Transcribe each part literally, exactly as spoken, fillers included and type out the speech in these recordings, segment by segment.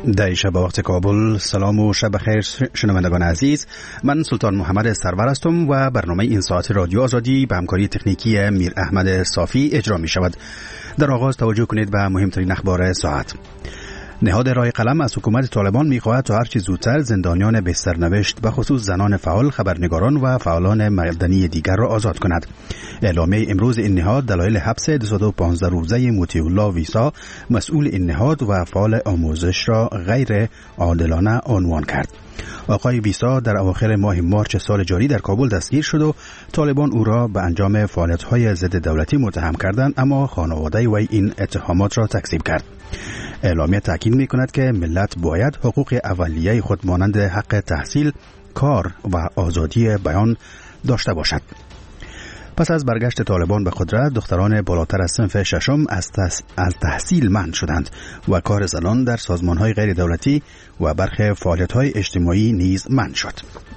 در شب وقت کابل. سلام و شب بخیر شنوندگان عزیز، من سلطان محمد سرور هستم و برنامه این ساعت رادیو آزادی به همکاری تکنیکی میر احمد صافی اجرا می شود. در آغاز توجه کنید به مهمترین اخبار ساعت. نهاد رای قلم از حکومت طالبان می‌خواهد تا هرچه زودتر زندانیان به سرنوشت به خصوص زنان فعال، خبرنگاران و فعالان مدنی دیگر را آزاد کند. اعلامیه امروز این نهاد دلایل حبس دویست و پانزده روزه مطیع الله ویسا، مسئول این نهاد و فعال آموزش، را غیر عادلانه عنوان کرد. آقای ویسا در اواخر ماه مارس سال جاری در کابل دستگیر شد و طالبان او را به انجام فعالیت‌های ضد دولتی متهم کردند، اما خانواده وی این اتهامات را تکذیب کرد. اعلامیه تاکید می‌کند که ملت باید حقوق اولیه خود مانند حق تحصیل، کار و آزادی بیان داشته باشد. پس از برگشت طالبان به قدرت، دختران بالاتر از صنف ششم از, تس... از تحصیل منع شدند و کار زنان در سازمان‌های غیر دولتی و برخی فعالیت‌های اجتماعی نیز منع شد.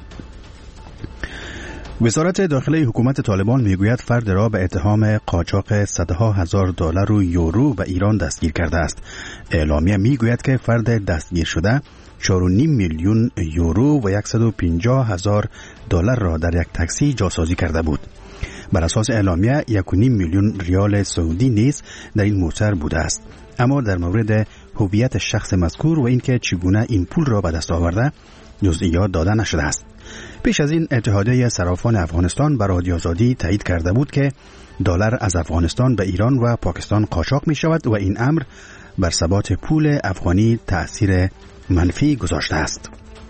وزارت داخله حکومت طالبان میگوید فرد را به اتهام قاچاق صدها هزار دلار و یورو به ایران دستگیر کرده است. اعلامیه میگوید که فرد دستگیر شده چهار و نیم میلیون یورو و صد و پنجاه هزار دلار را در یک تاکسی جاسازی کرده بود. بر اساس اعلامیه یک و نیم میلیون ریال سعودی نیز در این موتر بوده است، اما در مورد هویت شخص مذکور و اینکه چگونه این پول را به دست آورده جزئیات داده نشده است. پیش از این اتحادیه صرافان افغانستان بر رادیو آزادی تایید کرده بود که دلار از افغانستان به ایران و پاکستان قاچاق می شود و این امر بر ثبات پول افغانی تأثیر منفی گذاشته است.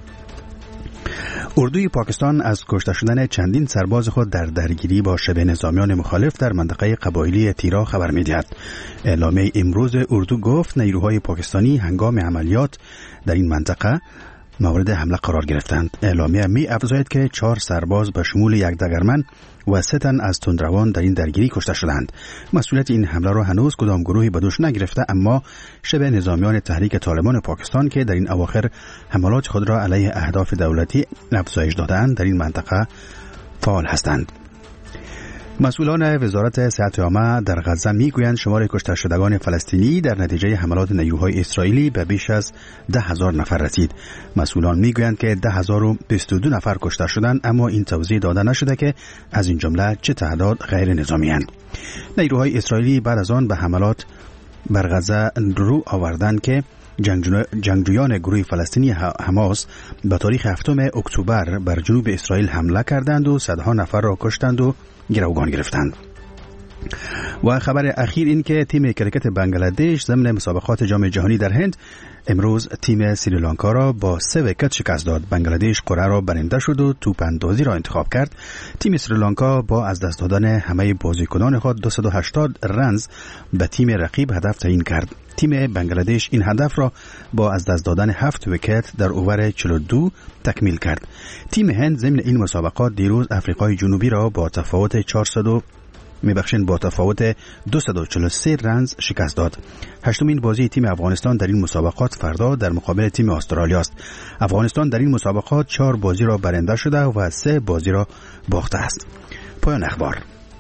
اردوی پاکستان از کشته شدن چندین سرباز خود در درگیری با شبه نظامیان مخالف در منطقه قبایلی تیرا خبر می‌دهد. اعلامیه امروز اردو گفت نیروهای پاکستانی هنگام عملیات در این منطقه مورد حمله قرار گرفتند. اعلامیه می افزاید که چهار سرباز به شمول یک دگرمن و سه تن از تندروان در این درگیری کشته شدند. مسئولیت این حمله را هنوز کدام گروهی به دوش نگرفته، اما شبه نظامیان تحریک طالبان پاکستان که در این اواخر حملات خود را علیه اهداف دولتی افزایش دادند در این منطقه فعال هستند. مسئولان وزارت صحت عامه در غزه میگویند شمار کشته شدگان فلسطینی در نتیجه حملات نیروهای اسرائیلی به بیش از ده هزار نفر رسید. مسئولان میگویند که ده هزار و بیست و دو نفر کشته شدند، اما این توضیح داده نشده که از این جمله چه تعداد غیر نظامی اند. نیروهای اسرائیلی بعد از آن به حملات بر غزه رو آوردند که جنگجویان گروه فلسطینی حماس به تاریخ هفتم اکتبر بر جنوب اسرائیل حمله کردند و صدها نفر را کشتند و گروگان گرفتند. و خبر اخیر این که تیم کرکت بنگلادش ضمن مسابقات جام جهانی در هند امروز تیم سریلانکا را با سه ویکت شکست داد. بنگلادش قرعه را برنده شد و توپ اندازی را انتخاب کرد. تیم سریلانکا با از دست دادن همه بازیکنان خود دویست و هشتاد رنز به تیم رقیب هدف تعیین کرد. تیم بنگلادش این هدف را با از دست دادن هفت ویکت در اوور چهل و دو تکمیل کرد. تیم هند ضمن این مسابقات دیروز آفریقای جنوبی را با تفاوت چهارصد میبخشین با تفاوت دویست و چهل و سه رنز شکست داد. هشتمین بازی تیم افغانستان در این مسابقات فردا در مقابل تیم استرالیا است. افغانستان در این مسابقات چهار بازی را برنده شده و سه بازی را باخته است. پایان اخبار.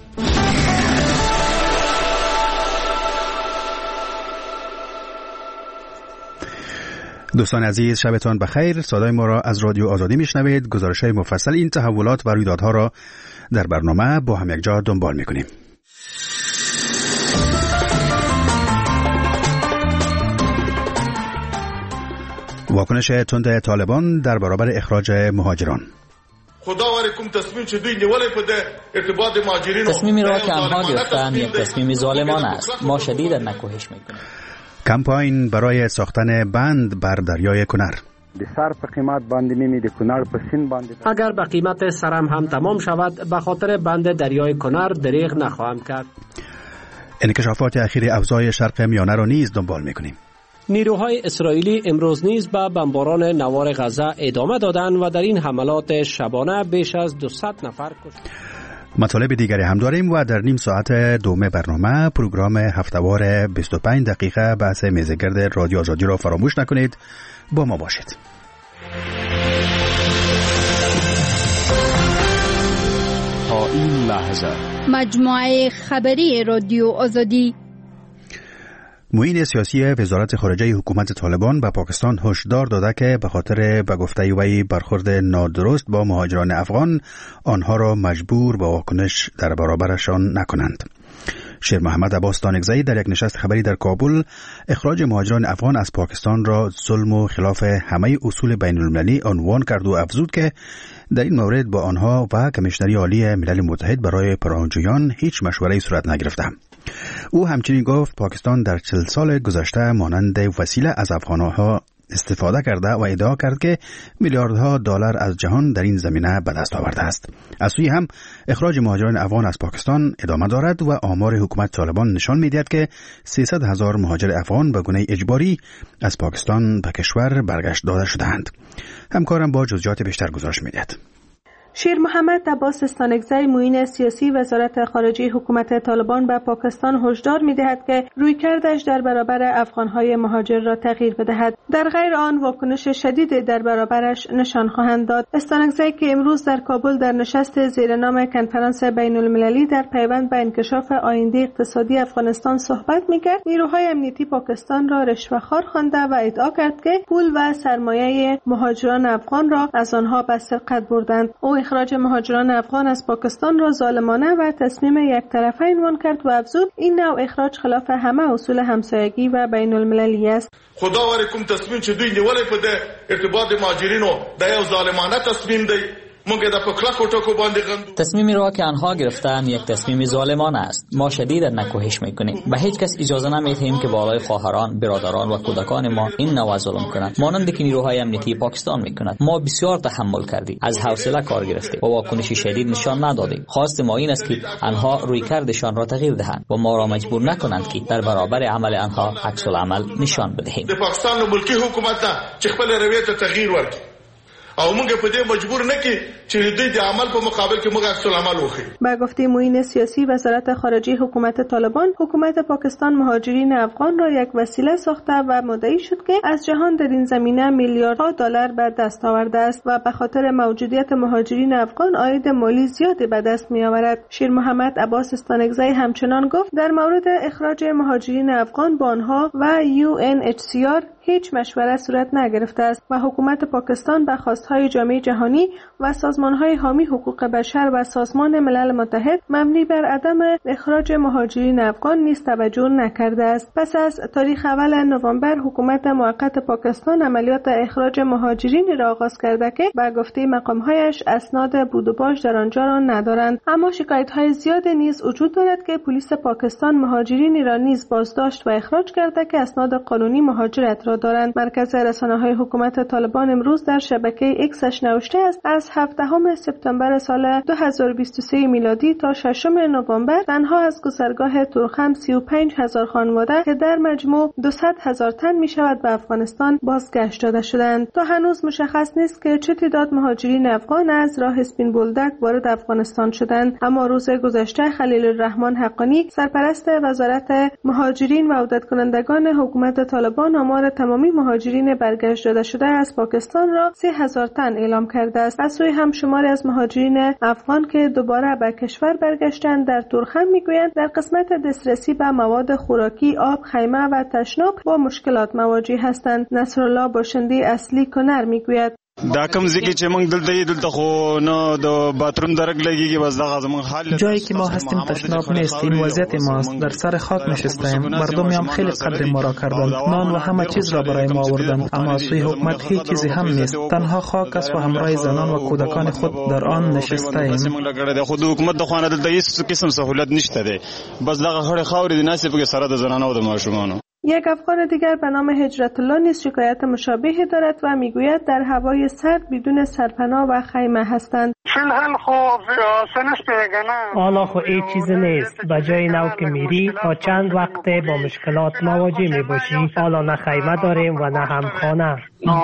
دوستان عزیز، شبتان بخیر. صدای ما را از رادیو آزادی میشنوید. گزارش‌های مفصل این تحولات و رویدادها را در برنامه با هم یک جا دنبال میکنیم. واکنش تند طالبان در برابر اخراج مهاجران. تصمیمی را که آنها گرفتند یک تصمیم ظالمانه است. ما شدیداً نکوهش میکنیم. کمپاین برای ساختن بند بر دریای کنر. اگر به قیمت سرم هم تمام شود به خاطر بند دریای کنر دریغ نخواهم کرد. انکشافات اخیر اوضاع شرق میانه را نیز دنبال میکنیم. نیروهای اسرائیلی امروز نیز به بمباران نوار غزه ادامه دادند و در این حملات شبانه بیش از دویست نفر کشته. مطالب دیگری هم داریم و در نیم ساعت دوم برنامه پروگرام هفتهوار بیست و پنج دقیقه بحث میزگرد رادیو آزادی را فراموش نکنید. با ما باشید. تا این لحظه مجموعه خبری رادیو آزادی. معین سیاسی وزارت خارجه حکومت طالبان به پاکستان هشدار داده که به خاطر به گفته وی برخورد نادرست با مهاجران افغان آنها را مجبور به واکنش در برابرشان نکنند. شیر محمد عباس تانکزئی در یک نشست خبری در کابل اخراج مهاجران افغان از پاکستان را ظلم و خلاف همه اصول بین المللی عنوان کرد و افزود که در این مورد با آنها و کمیشنری عالی ملل متحد برای پناهجویان هیچ مشوره‌ای صورت نگرفته. او همچنین گفت پاکستان در چهل سال گذشته مانند وسیله از افغانها استفاده کرده و ادعا کرد که میلیاردها دلار از جهان در این زمینه به دست آورده است. از سوی هم اخراج مهاجران افغان از پاکستان ادامه دارد و آمار حکومت طالبان نشان می‌دهد که سیصد هزار مهاجر افغان به گونه اجباری از پاکستان به کشور برگشت داده شده‌اند. همکارم با جزئیات بیشتر گزارش می‌دهد. شیر محمد عباس تانکزئی معین سیاسی وزارت خارجه حکومت طالبان به پاکستان هشدار می‌دهد که رویکردش در برابر افغان‌های مهاجر را تغییر بدهد، در غیر آن واکنش شدید در برابرش نشان خواهند داد. تانکزئی که امروز در کابل در نشست زیرنام کنفرانس بین‌المللی در پیوند به انکشاف آینده اقتصادی افغانستان صحبت می‌کرد، نیروهای امنیتی پاکستان را رشوه‌خوار خوانده و ادعا کرد که پول و سرمایه مهاجران افغان را از آنها به سرقت بردند. او اخراج مهاجران افغان از پاکستان را ظالمانه و تصمیم یک طرفه عنوان کرد و افزود این نوع اخراج خلاف همه اصول همسایگی و بین المللی است. خدا واره کوم تصمیم چې دوی نیولې په د ارتباط مهاجرینو د یو ظالمانه تصمیم دی. تصمیمی را که آنها گرفتند یک تصمیم ظالمانه است. ما شدیدا نکوهش میکنیم. به هیچ کس اجازه نمیدهیم که بالای خواهران، برادران و کودکان ما این نوع ظلم کنند، مانند که نیروهای امنیتی پاکستان میکنند. ما بسیار تحمل کردیم، از حوصله کار گرفتیم و واکنشی شدید نشان ندادیم. خواست ما این است که آنها رویکردشان را تغییر دهند و ما را مجبور نکنند که در برابر عمل آنها عکس العمل نشان بدهیم. د پاکستان ملکی حکومت چې خپل رویه ته تغییر ورکړي او موږ په دې مجبور نه کی چې دوی د عمل په مقابل کې موږ عکس العمل وکړو. با گفته معین سیاسی وزارت خارجه حکومت طالبان، حکومت پاکستان مهاجرین افغان را یک وسیله ساخته و مدعی شد که از جهان در این زمینه میلیاردها دلار به دست آورده است و به خاطر موجودیت مهاجرین افغان عاید مالی زیادی به دست می آورد. شیر محمد عباس تانکزئی همچنان گفت در مورد اخراج مهاجرین افغان با آنها و یو ان اچ سی آر هیچ مشوره صورت نگرفته است و حکومت پاکستان به خواستهای جامعه جهانی و سازمانهای حامی حقوق بشر و سازمان ملل متحد مبنی بر عدم اخراج مهاجرین افغان نیز توجه نکرده است. پس از تاریخ اول نوامبر حکومت موقت پاکستان عملیات اخراج مهاجرین را آغاز کرده که به گفته مقامهایش اسناد بود و باش در آنجا را ندارند، اما شکایت‌های زیاد نیز وجود دارد که پلیس پاکستان مهاجرین را نیز بازداشت و اخراج کرده که اسناد قانونی مهاجرت را دارند. مرکز رسانه‌های حکومت طالبان امروز در شبکه ایکسش نوشته است از هفدهم سپتامبر سال دو هزار و بیست و سه میلادی تا ششم نوامبر تنها از گذرگاه تورخم سی و پنج هزار خانواده که در مجموع دویست هزار تن می شود به افغانستان بازگشت داده شدند. تا هنوز مشخص نیست که چه تعداد مهاجرین افغان از راه اسپین بولدک وارد افغانستان شدند، اما روز گذشته خلیل الرحمن حقانی سرپرست وزارت مهاجرین و عودت کنندگان حکومت طالبان آمار تمامی مهاجرین برگشت داده شده از پاکستان را سه هزار تن اعلام کرده است. از سوی هم شماری از مهاجرین افغان که دوباره به کشور برگشتند در تورخم میگویند در قسمت دسترسی به مواد خوراکی، آب، خیمه و تشناب با مشکلات مواجه هستند. نصرالله باشنده اصلی کنر میگوید دا کوم ځکه چې موږ دلته یې دلته خو نه د باتروم درک لګیږي، بس دغه زموږ حال جایی که ما هستیم تشناب نیست. این وضعیت ماست. در سر خاک نشستیم. مردمی هم خیلی قدر ما را کردند، نان و همه چیز را برای ما آوردند، اما از سوی حکومت هیچ چیزی هم نیست. تنها خاک است و همراه زنان و کودکان خود در آن نشسته ایم. خود حکومت د خوانه دلته هیڅ قسم سہولت نشته ده، بس دغه خړې خاورې د ناسې په سره د زنانو او د ماشومانو. یک افغان دیگر به نام هجرت الله نیز شکایت مشابهی دارد و میگوید در هوای سرد بدون سرپناه و خیمه هستند. حالا خو ای چیز نیست. به جای نو که میری تا چند وقت با مشکلات مواجه می باشی. حالا نه خیمه داریم و نه هم خانه.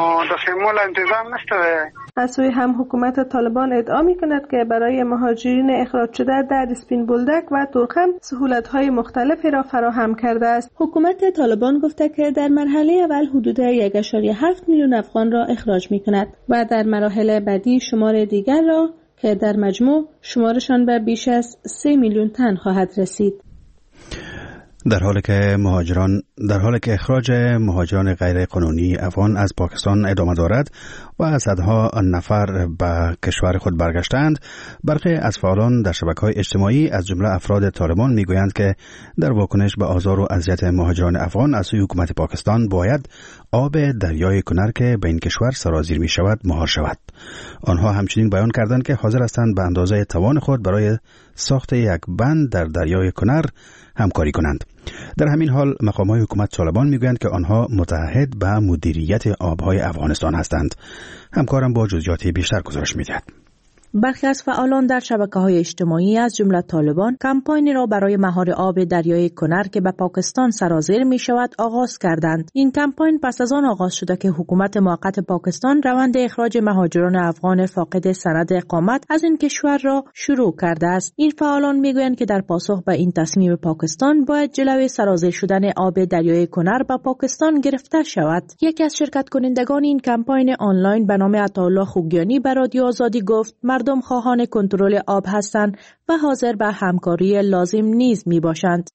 از سوی هم حکومت طالبان ادعا می کند که برای مهاجرین اخراج شده در اسپین بولدک و تورخم سهولت‌های مختلفی را فراهم کرده است. حکومت طالبان گفته که در مرحله اول حدود یک ممیز هفت میلیون افغان را اخراج می کند و در مراحل بعدی شمار دیگر را که در مجموع شمارشان به بیش از سه میلیون تن خواهد رسید. در حالی که مهاجران در حالی که اخراج مهاجران غیر قانونی افغان از پاکستان ادامه دارد و صدها نفر به کشور خود برگشتند، برخی از فعالان در شبکه‌های اجتماعی از جمله افراد طالبان میگویند که در واکنش به آزار و اذیت مهاجران افغان از سوی حکومت پاکستان باید آب دریای کنر که به این کشور سرازیر می شود مهار شود. آنها همچنین بیان کردند که حاضر هستند به اندازه توان خود برای ساخت یک بند در دریای کنر همکاری کنند. در همین حال مقام‌های حکومت طالبان میگویند که آنها متعهد به مدیریت آبهای افغانستان هستند. همکارم با جزئیات بیشتر گزارش می‌دهد. برخی از فعالان در شبکه‌های اجتماعی از جمله طالبان کمپاینی را برای مهار آب دریای کنر که به پاکستان سرازیر می شود آغاز کردند. این کمپاین پس از آن آغاز شده که حکومت موقت پاکستان روند اخراج مهاجران افغان فاقد سند اقامت از این کشور را شروع کرده است. این فعالان میگویند که در پاسخ به این تصمیم پاکستان باید جلوی سرازیر شدن آب دریای کنر به پاکستان گرفته شود. یکی از شرکت کنندگان این کمپاین آنلاین به نام عطاالله خوگیانی به رادیو آزادی گفت مردم خواهان کنترل آب هستند و حاضر به همکاری لازم نیز می باشند.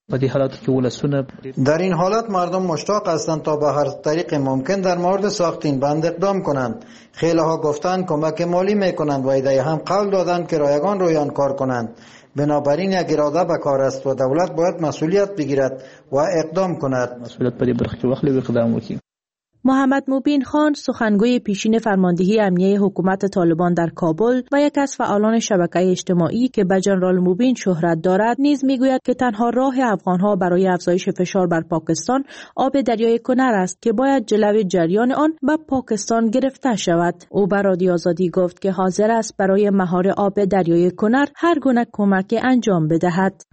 در این حالت مردم مشتاق هستند تا به هر طریق ممکن در مورد ساخت این بند اقدام کنند. خیلی ها گفتند کمک مالی می کنند و ایده هم قول دادند که رایگان روی آن کار کنند. بنابراین یک اراده به کار است و دولت باید مسئولیت بگیرد و اقدام کند. مسئولیت پدې برخه کې واخلي و اقدام وکړي. محمد مبین خان سخنگوی پیشین فرماندهی امنیه حکومت طالبان در کابل و یک از فعالان شبکه اجتماعی که به جنرال مبین شهرت دارد نیز میگوید که تنها راه افغانها برای افزایش فشار بر پاکستان آب دریای کنر است که باید جلوی جریان آن به پاکستان گرفته شود. او به رادیو آزادی گفت که حاضر است برای مهار آب دریای کنر هر گونه کمک انجام بدهد.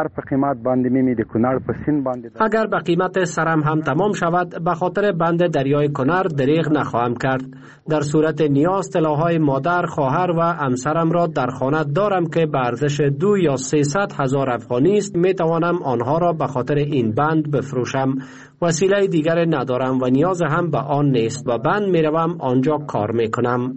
اگر به قیمت سرم هم تمام شود به خاطر بند دریای کنر دریغ نخواهم کرد. در صورت نیاز طلاهای مادر، خواهر و همسرم را در خانه دارم که به ارزش دو یا سیصد هزار افغانی است. می توانم آنها را به خاطر این بند بفروشم. وسیله دیگر ندارم و نیاز هم به آن نیست و بند می روم آنجا کار می کنم.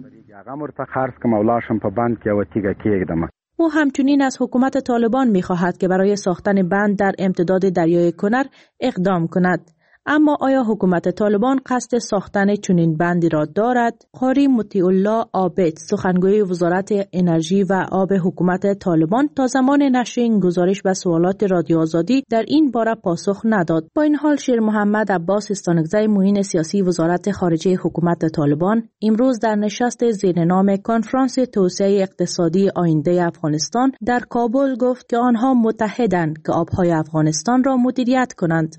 او همچنین از حکومت طالبان می خواهد که برای ساختن بند در امتداد دریای کنر اقدام کند. اما آیا حکومت طالبان قصد ساختن چنین بندی را دارد؟ قاری مطیع الله عابد سخنگوی وزارت انرژی و آب حکومت طالبان تا زمان نشر این گزارش و سوالات رادیو آزادی در این باره پاسخ نداد. با این حال شیر محمد عباس استانکزی معین سیاسی وزارت خارجه حکومت طالبان امروز در نشست زیر نام کنفرانس توسعه اقتصادی آینده افغانستان در کابل گفت که آنها متحدند که آبهای افغانستان را مدیریت کنند.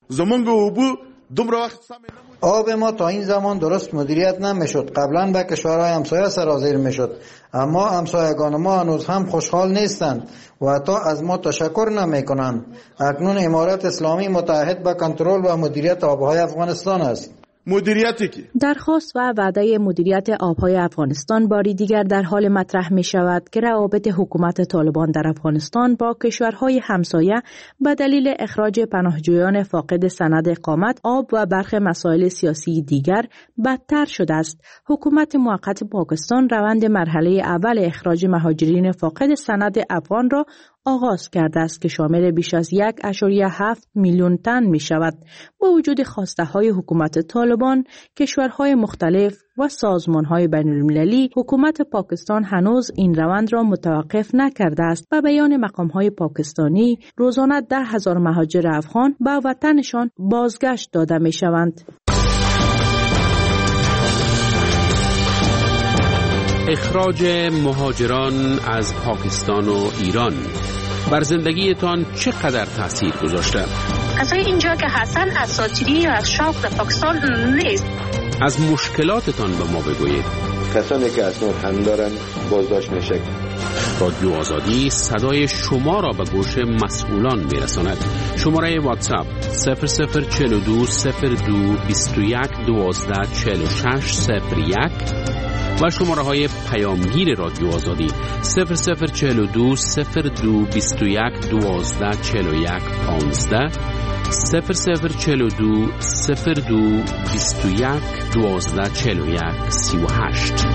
آب ما تا این زمان درست مدیریت نمیشد. قبلا به کشورهای همسایه سرازیر میشد، اما همسایگان ما هنوز هم خوشحال نیستند و حتی از ما تشکر نمی کنند. اکنون امارت اسلامی متعهد به کنترل و مدیریت آبهای افغانستان است. مدیریتی که درخواست و وعده مدیریت آبهای افغانستان باری دیگر در حال مطرح می شود که روابط حکومت طالبان در افغانستان با کشورهای همسایه به دلیل اخراج پناهجویان فاقد سند اقامت، آب و برخی مسائل سیاسی دیگر بدتر شده است. حکومت موقت پاکستان روند مرحله اول اخراج مهاجرین فاقد سند افغان را آغاز کرده است که شامل بیش از یک اشاریه هفت میلیون تن می شود. با وجود خواسته های حکومت طالبان، کشورهای مختلف و سازمان های بین المللی، حکومت پاکستان هنوز این روند را متوقف نکرده است. و بیان مقام های پاکستانی روزانه ده هزار مهاجر افغان به وطنشان بازگشت داده می شوند. اخراج مهاجران از پاکستان و ایران بر زندگیتان چقدر تاثیر گذاشته؟ از اینجا که حسن اساطیری یا از شوق در پاکستان نیست. از مشکلاتتان به ما بگویید. کسانی که اسناد هم دارن بازداشت میشه. رادیو آزادی صدای شما را به گوش مسئولان میرساند. شماره واتساپ صفر صفر چهل و دو صفر دو بیست و یک دوازده چهل و شش صفر یک و شماره های پیامگیر رادیو آزادی صفر صفر چهل و دو صفر دو بیست و یک دوازده چهل و یک پانزده صفر صفر چهل و دو صفر دو بیست و یک دوازده چهل و یک سی و هشت.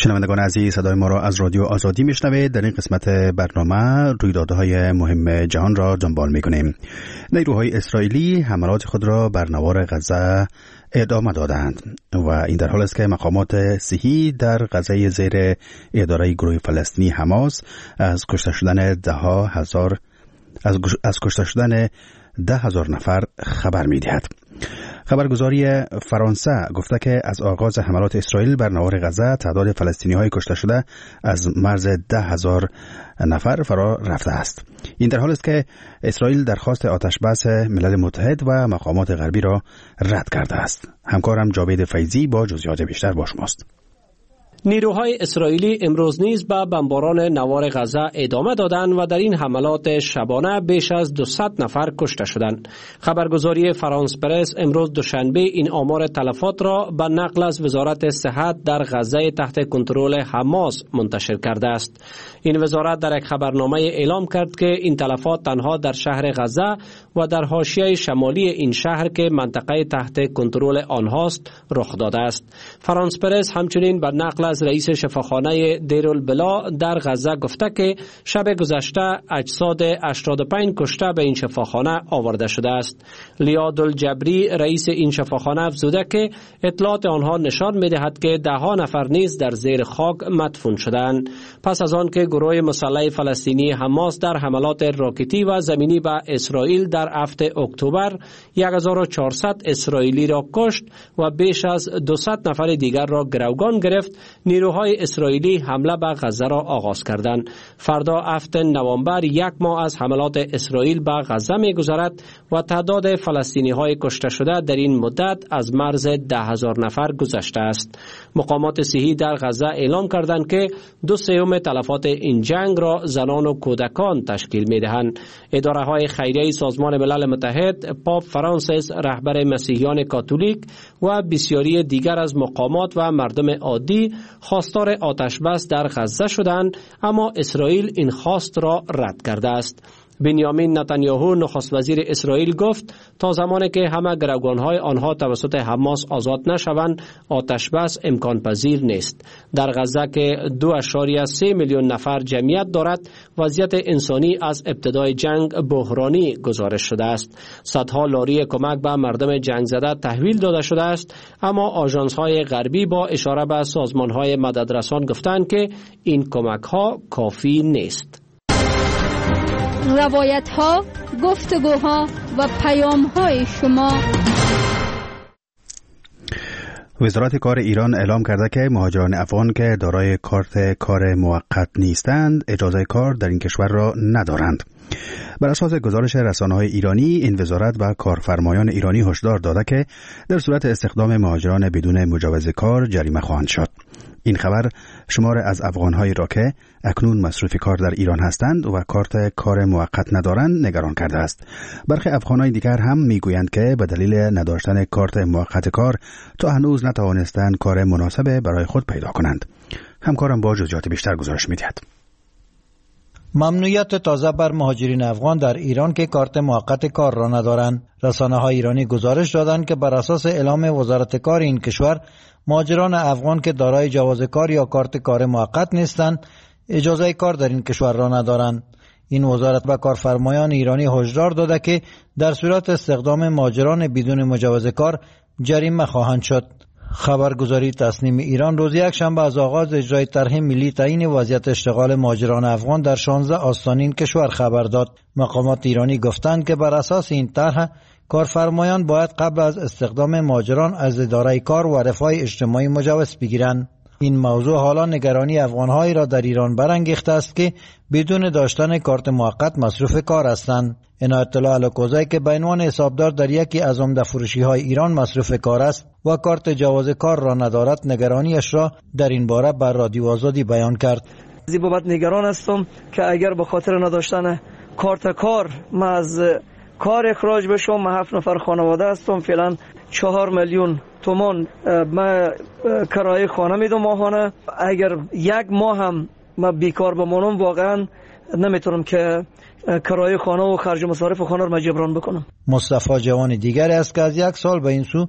شنوندگان عزیز، صدای ما را از رادیو آزادی میشنوید. در این قسمت برنامه رویدادهای مهم جهان را دنبال میکنیم. نیروهای اسرائیلی حملات خود را بر نوار غزه ادامه دادند و این در حال است که مقامات صحی در غزه زیر اداره گروه فلسطینی حماس از کشته شدن ده ها هزار از, از کشته شدن ده هزار نفر خبر میدهد. خبرگزاری فرانسه گفته که از آغاز حملات اسرائیل بر نوار غزه تعداد فلسطینی های کشته شده از مرز ده هزار نفر فرا رفته است. این در حال است که اسرائیل درخواست آتش بس ملل متحد و مقامات غربی را رد کرده است. همکارم جاوید فیضی با جزئیات بیشتر با شماست. نیروهای اسرائیلی امروز نیز به بمباران نوار غزه ادامه دادند و در این حملات شبانه بیش از دویست نفر کشته شدند. خبرگزاری فرانس پرس امروز دوشنبه این آمار تلفات را به نقل از وزارت صحت در غزه تحت کنترل حماس منتشر کرده است. این وزارت در یک خبرنامه اعلام کرد که این تلفات تنها در شهر غزه و در حاشیه شمالی این شهر که منطقه تحت کنترل آنهاست رخ داده است. فرانس پرس همچنین به نقل از رئیس شفاخانه دیرالبلا در غزه گفته که شب گذشته اجساد هشتاد و پنج کشته به این شفاخانه آورده شده است. لیاد الجبری رئیس این شفاخانه افزوده که اطلاعات آنها نشان می‌دهد که ده ها نفر نیز در زیر خاک مدفون شدند. پس از آن که گروه مسلح فلسطینی حماس در حملات راکتی و زمینی به اسرائیل در هفته اکتبر هزار و چهارصد اسرائیلی را کشت و بیش از دویست نفر دیگر را گروگان گرفت، نیروهای اسرائیلی حمله به غزه را آغاز کردند. فردا هفتم نوامبر یک ماه از حملات اسرائیل به غزه می‌گذرد و تعداد فلسطینی های کشته شده در این مدت از مرز ده هزار نفر گذشته است. مقامات صحی در غزه اعلام کردند که دو سوم تلفات این جنگ را زنان و کودکان تشکیل می‌دهند. اداره های خیریه سازمان ملل متحد، پاپ فرانسیس رهبر مسیحیان کاتولیک و بسیاری دیگر از مقامات و مردم عادی خواستار آتش بس در غزه شدند، اما اسرائیل این خواست را رد کرده است. بنیامین نتانیاهو نخست وزیر اسرائیل گفت تا زمانی که همه گروگان‌های آنها توسط حماس آزاد نشوند آتش بس امکان پذیر نیست. در غزه که دو اشاریه سه میلیون نفر جمعیت دارد، وضعیت انسانی از ابتدای جنگ بحرانی گزارش شده است. صدها لاری کمک به مردم جنگ زده تحویل داده شده است، اما آژانس‌های غربی با اشاره به سازمان‌های مددرسان گفتند که این کمک‌ها کافی نیست. روایت ها، گفتگوها و پیام های شما. وزارت کار ایران اعلام کرده که مهاجران افغان که دارای کارت کار موقت نیستند اجازه کار در این کشور را ندارند. بر اساس گزارش رسانه‌های ایرانی، این وزارت و کارفرمایان ایرانی هشدار داده که در صورت استخدام مهاجران بدون مجوز کار جریمه خواهند شد. این خبر شمار از افغان‌هایی را که اکنون مصروف کار در ایران هستند و کارت کار موقت ندارند نگران کرده است. برخی افغان‌های دیگر هم میگویند که به دلیل نداشتن کارت موقت کار تا هنوز نتوانستند کار مناسب برای خود پیدا کنند. همکارم با جزئیات بیشتر گزارش می‌دهد. ممنوعیت تازه بر مهاجرین افغان در ایران که کارت موقت کار را ندارند. رسانه‌های ایرانی گزارش دادند که بر اساس اعلام وزارت کار این کشور، مهاجران افغان که دارای جواز کار یا کارت کار موقت نیستند اجازه کار در این کشور را ندارند. این وزارت به کارفرمایان ایرانی هشدار داده که در صورت استخدام مهاجران بدون مجوز کار جریمه خواهند شد. خبرگزاری تصنیم ایران روز یکشنبه از آغاز اجرای طرح ملی تعیین وضعیت اشتغال مهاجران افغان در شانزده آستانین کشور خبر داد. مقامات ایرانی گفتند که بر اساس این طرح کارفرمایان باید قبل از استخدام مهاجران از اداره کار و رفاه اجتماعی مجوز بگیرند. این موضوع حالا نگرانی افغان‌هایی را در ایران برانگیخته است که بدون داشتن کارت موقت مصروف کار هستند. عنایت الله الکوزی که به عنوان حسابدار در یکی از عمده فروشی‌های ایران مصروف کار است و کارت جواز کار را ندارد، نگرانیش را در این باره بر رادیو آزادی بیان کرد. زی بابت نگران هستم که اگر به خاطر نداشتن کارت کار ما از کار اخراج بشم. من هفت نفر خانواده هستم، فعلا چهار میلیون تومان من کرایه خانه میدم ماهانه. اگر یک ماه هم من بیکار بمانم واقعا نمیتونم که کرایه خانه و خرج مصارف خانه رو جبران بکنم. مصطفی جوان دیگری است که از یک سال به این سو به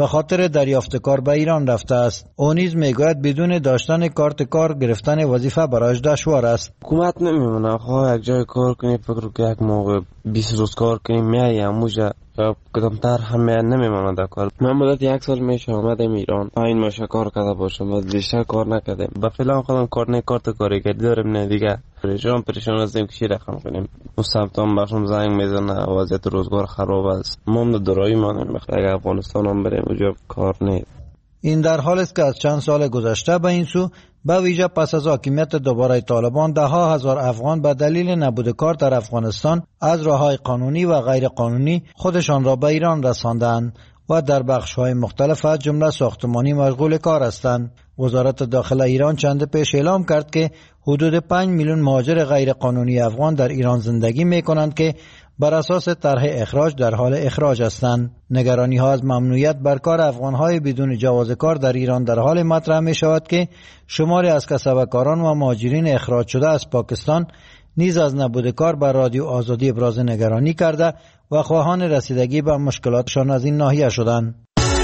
به خاطر دریافت کار به ایران رفته است. او نیز میگوید بدون داشتن کارت کار گرفتن وظیفه برایش دشوار است. حکومت نمیمونه خواه یک جای کار کنی، فکر که یک موقع بیست روز کار کنی میایی اموجه یا کدامتر همه نمیمونه در کار. من مدت یک سال میشه آمدم ایران، این ماشه کار کرده باشم و بیشتر کار نکردم. با فعلا خودم کار نه کارت کارگری دارم نه دیگه پریشان پریشان هستیم که چی رقم کنیم. مستمتان باشم زنگ میزنه وضعیت روزگار خراب است. ما درایی ما نمیخواد اگر افغانستان هم بریم اونجا کار نیست. این در حال است که از چند سال گذشته به این سو به ویژه پس از حاکمیت دوباره طالبان ده ها هزار افغان به دلیل نبود کار در افغانستان از راههای قانونی و غیر قانونی خودشان را به ایران رساندند و در بخش‌های مختلف از جمله ساختمانی مشغول کار هستند. وزارت داخله ایران چند پیش اعلام کرد که حدود پنج میلیون مهاجر غیر قانونی افغان در ایران زندگی می‌کنند که بر اساس طرح اخراج در حال اخراج هستند. نگرانی ها از ممنوعیت بر کار افغان‌های بدون جواز کار در ایران در حال مطرح می شود که شماری از کسبکاران و مهاجرین اخراج شده از پاکستان نیز از نبود کار بر رادیو آزادی ابراز نگرانی کرده و خواهان رسیدگی به مشکلاتشان از این ناحیه شدند.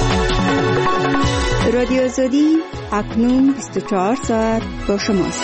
رادیو آزادی اکنون بیست و چهار ساعت با شماست.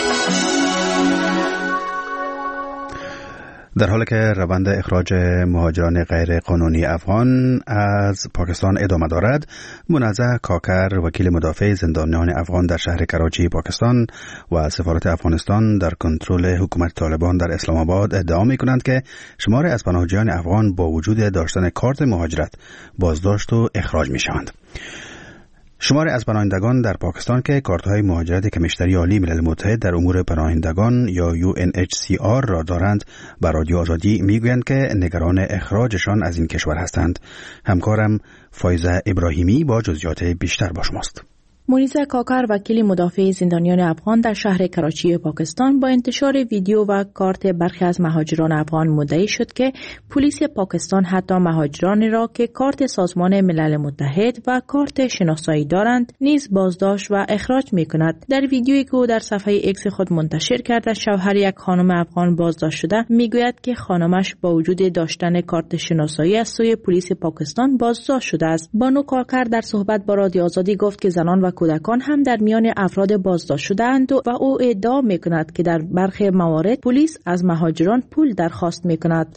در حالی که روند اخراج مهاجران غیر قانونی افغان از پاکستان ادامه دارد، منزه کاکر وکیل مدافع زندانیان افغان در شهر کراچی پاکستان و سفارت افغانستان در کنترل حکومت طالبان در اسلام آباد ادعا می‌کنند که شماری از پناهجویان افغان با وجود داشتن کارت مهاجرت بازداشت و اخراج می‌شوند. شماری از پناهندگان در پاکستان که کارت‌های مهاجرت کمیشنری عالی ملل متحد در امور پناهندگان یا یو ان اچ سی آر را دارند، بر رادیو آزادی میگویند که نگران اخراجشان از این کشور هستند. همکارم فایزه ابراهیمی با جزئیات بیشتر با شماست. مونیزه کاکر وکیل مدافع زندانیان افغان در شهر کراچی پاکستان با انتشار ویدیو و کارت برخی از مهاجران افغان مدعی شد که پلیس پاکستان حتی مهاجرانی را که کارت سازمان ملل متحد و کارت شناسایی دارند نیز بازداشت و اخراج می‌کند. در ویدیویی که او در صفحه ایکس خود منتشر کرده، شوهر یک خانم افغان بازداشت شده میگوید که خانمش با وجود داشتن کارت شناسایی از سوی پلیس پاکستان بازداشت شده است. بانو کاکر در صحبت با رادیو آزادی گفت که زنان و کودکان هم در میان افراد بازداشت شده‌اند و او ادعا می‌کند که در برخی موارد پلیس از مهاجران پول درخواست می‌کند.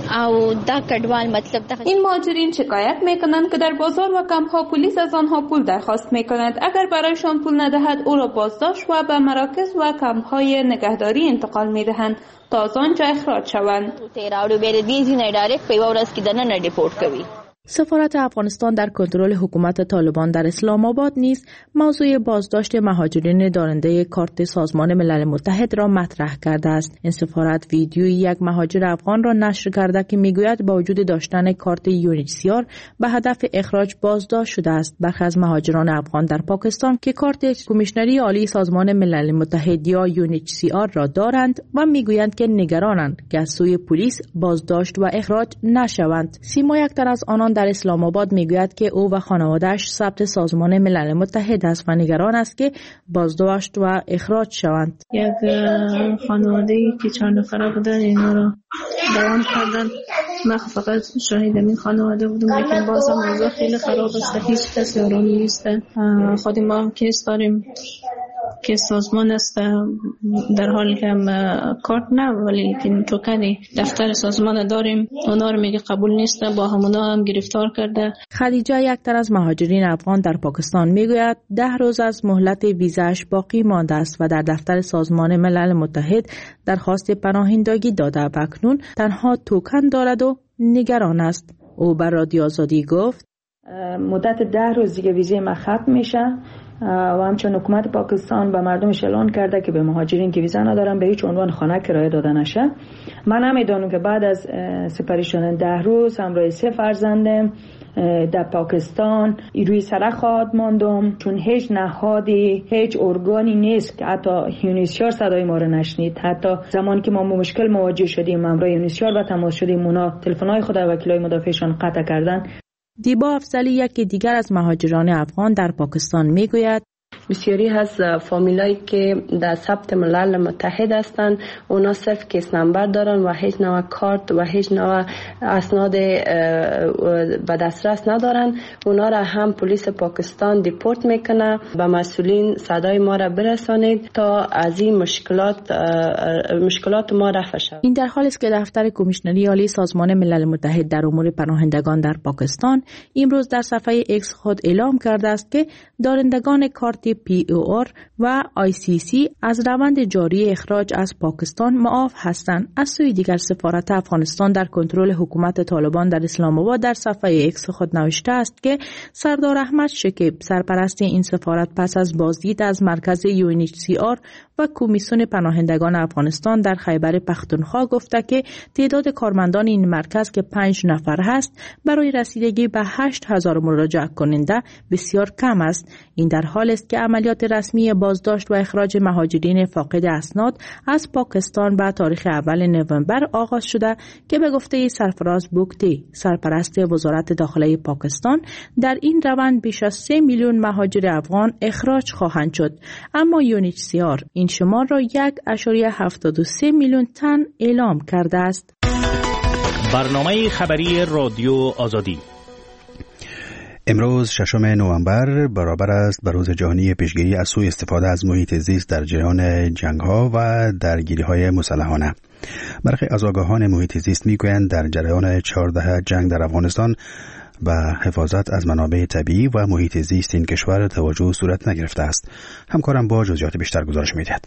این مهاجرین شکایت می‌کنند که در بازار و کمپ‌ها پلیس از آنها پول درخواست می‌کند. اگر برایشان پول ندهد او را بازداشت و به مراکز و کمپ‌های نگهداری انتقال می‌دهند تا از آنجا اخراج شوند. سفارت افغانستان در کنترل حکومت طالبان در اسلام آباد نیز موضوع بازداشت مهاجرین دارنده کارت سازمان ملل متحد را مطرح کرده است. این سفارت ویدیوی یک مهاجر افغان را نشر کرده که میگوید با وجود داشتن کارت یو ان اچ سی آر به هدف اخراج بازداشت شده است. برخی از مهاجران افغان در پاکستان که کارت کمیشنری عالی سازمان ملل متحد یا یو ان اچ سی آر را دارند و میگویند که نگرانند که از سوی پلیس بازداشت و اخراج نشوند. سیما یکتر از آنان در اسلام آباد میگوید که او و خانواده‌اش ثبت سازمان ملل متحد است و نگران است که بازداشت و اخراج شوند. یک خانواده‌ای که چهار نفره بودن اینا رو دوام کردن. من فقط شاهد این خانواده بودم، لیکن باز هم موضوع خیلی خراب است، هیچ کسی آرامی نیست. خود ما هم کیس داریم که سازمان است در حالی که هم کارت نه، ولی لیکن توکنی دفتر سازمان داریم، اونا رو میگه قبول نیست، با همونا هم گرفتار کرده. خدیجه یکتر از مهاجرین افغان در پاکستان میگوید ده روز از مهلت ویزاش باقی مانده است و در دفتر سازمان ملل متحد درخواست پناهندگی داده و اکنون تنها توکن دارد و نگران است. او بر رادیو آزادی گفت مدت ده روز دیگه ویزای من ختم میشه و همچنین حکومت پاکستان به مردمش اعلان کرده که به مهاجرین که ویزا ندارن به هیچ عنوان خانه کرایه داده نشه. من نمیدونم که بعد از سپری شدن ده روز همراه سه فرزندم در پاکستان روی سر خواهد ماندم، چون هیچ نهادی هیچ ارگانی نیست که حتی یونیسیار صدای ما رو نشنید. حتی زمانی که ما مشکل مواجه شدیم همراه یونیسیار و تماس شدیم، اونا تلفن‌های خود وکیلای مدافعشان قطع کردن. دیبا افضلی یکی دیگر از مهاجران افغان در پاکستان میگوید بسیاری از فامیلایی که در ثبت ملل متحد هستند اونا صرف کیس نمبر دارن و هیچ نوع کارت و هیچ نوع اسناد به دسترس ندارن. اونا را هم پلیس پاکستان دیپورت میکنه. به مسئولین صدای ما را برسانید تا از این مشکلات مشکلات ما رفع شود. این در حالی است که دفتر کمیشنری عالی سازمان ملل متحد در امور پناهندگان در پاکستان امروز در صفحه ایکس خود اعلام کرده است که دارندگان کارت پی او آر و آی سی سی از روند جاری اخراج از پاکستان معاف هستند. از سوی دیگر سفارت افغانستان در کنترل حکومت طالبان در اسلام آباد در صفحه ایکس خود نوشته است که سردار احمد شکیب سرپرست این سفارت پس از بازدید از مرکز یو ان اچ سی آر و کمیسیون پناهندگان افغانستان در خیبر پختونخوا گفته که تعداد کارمندان این مرکز که پنج نفر هست برای رسیدگی به هشت هزار مراجعه کننده بسیار کم است. این در حال است که عملیات رسمی بازداشت و اخراج مهاجرین فاقد اسناد از پاکستان به تاریخ اول نوامبر آغاز شده که به گفته سرفراز بوکتی سرپرست وزارت داخلی پاکستان در این روند بیش از سه میلیون مهاجر افغان اخراج خواهند شد. اما یو ان اچ سی آر این شمار را یک ممیز هفتاد و سه میلیون تن اعلام کرده است. برنامه خبری رادیو آزادی امروز ششم نوامبر برابر است به روز جهانی پیشگیری از سوء استفاده از محیط زیست در جریان جنگ‌ها و درگیری‌های مسلحانه. برخی از آگاهان محیط زیست می‌گویند در جریان چهارده جنگ در افغانستان و حفاظت از منابع طبیعی و محیط زیست این کشور توجه صورت نگرفته است. همکارم با جزئیات بیشتر گزارش می‌دهد.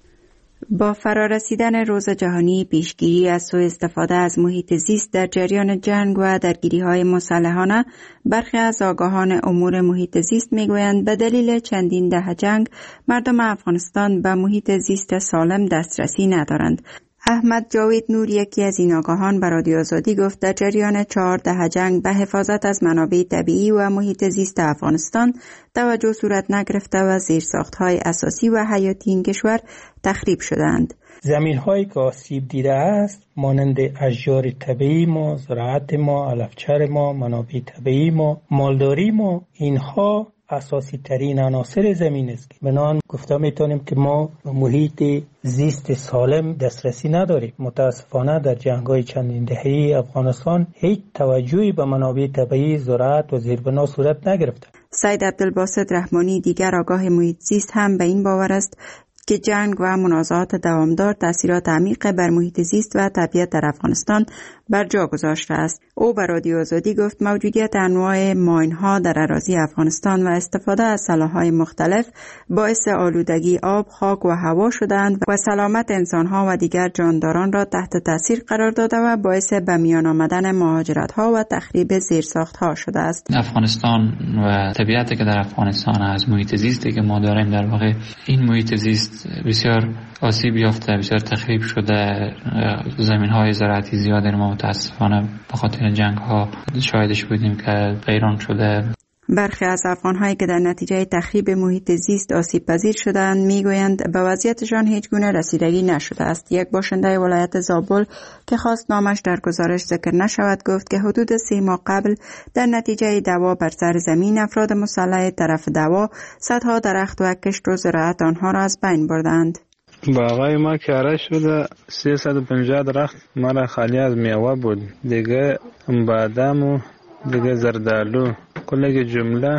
با فرارسیدن روز جهانی پیشگیری از سوء استفاده از محیط زیست در جریان جنگ و درگیری‌های مسلحانه، برخی از آگاهان امور محیط زیست می‌گویند به دلیل چندین دهه جنگ مردم افغانستان به محیط زیست سالم دسترسی ندارند. احمد جاوید نور یکی از این آگاهان به رادیو آزادی گفت در جریان چهار دهه جنگ به حفاظت از منابع طبیعی و محیط زیست افغانستان توجه صورت نگرفته و زیرساخت‌های اساسی و حیاتی این کشور تخریب شدند. زمین‌هایی که آسیب دیده است مانند اشجار طبیعی ما، زراعت ما، علفچر ما، منابع طبیعی ما، مالداری ما، اینها اساسی ترین عناصر زمین است. بنابراین گفته میتونیم که ما محیط زیست سالم دسترسی نداریم. متاسفانه در جنگ‌های چندین دهه‌ای افغانستان هیچ توجهی به منابع طبیعی، زراعت و زیربنا صورت نگرفته. سید عبدالباسط رحمانی دیگر آگاه محیط زیست هم به این باور است که جنگ و منازعات دوامدار تاثیرات عمیق بر محیط زیست و طبیعت در افغانستان بر جا گذاشته است. او به رادیو آزادی گفت موجودیت انواع ماین‌ها در اراضی افغانستان و استفاده از سلاح‌های مختلف باعث آلودگی آب، خاک و هوا شدند و سلامت انسان‌ها و دیگر جانداران را تحت تاثیر قرار داده و باعث به میان آمدن مهاجرت‌ها و تخریب زیرساخت‌ها شده است. افغانستان و طبیعتی که در افغانستان از محیط زیستی که ما داریم، در واقع این محیط زیست بسیار آسیب یافته، بسیار تخریب شده. زمین‌های زراعتی زیادی ما متاسفانه به خاطر جنگ‌ها شاهدش بودیم که ویران شده. برخی از افغان‌هایی که در نتیجه تخریب محیط زیست آسیب پذیر شدند میگویند به وضعیتشان هیچ گونه رسیدگی نشده است. یک باشنده ولایت زابل که خواست نامش در گزارش ذکر نشود گفت که حدود سه ماه قبل در نتیجه دعوا بر سر زمین افراد مسلح طرف دعوا صدها درخت و کشت و زراعت آنها را از بین بردند. باغای ما کاره شده، سیصد و پنجاه درخت ما خالی از میوه بود، دیگه بادام و دیگه زردالو، کل جمله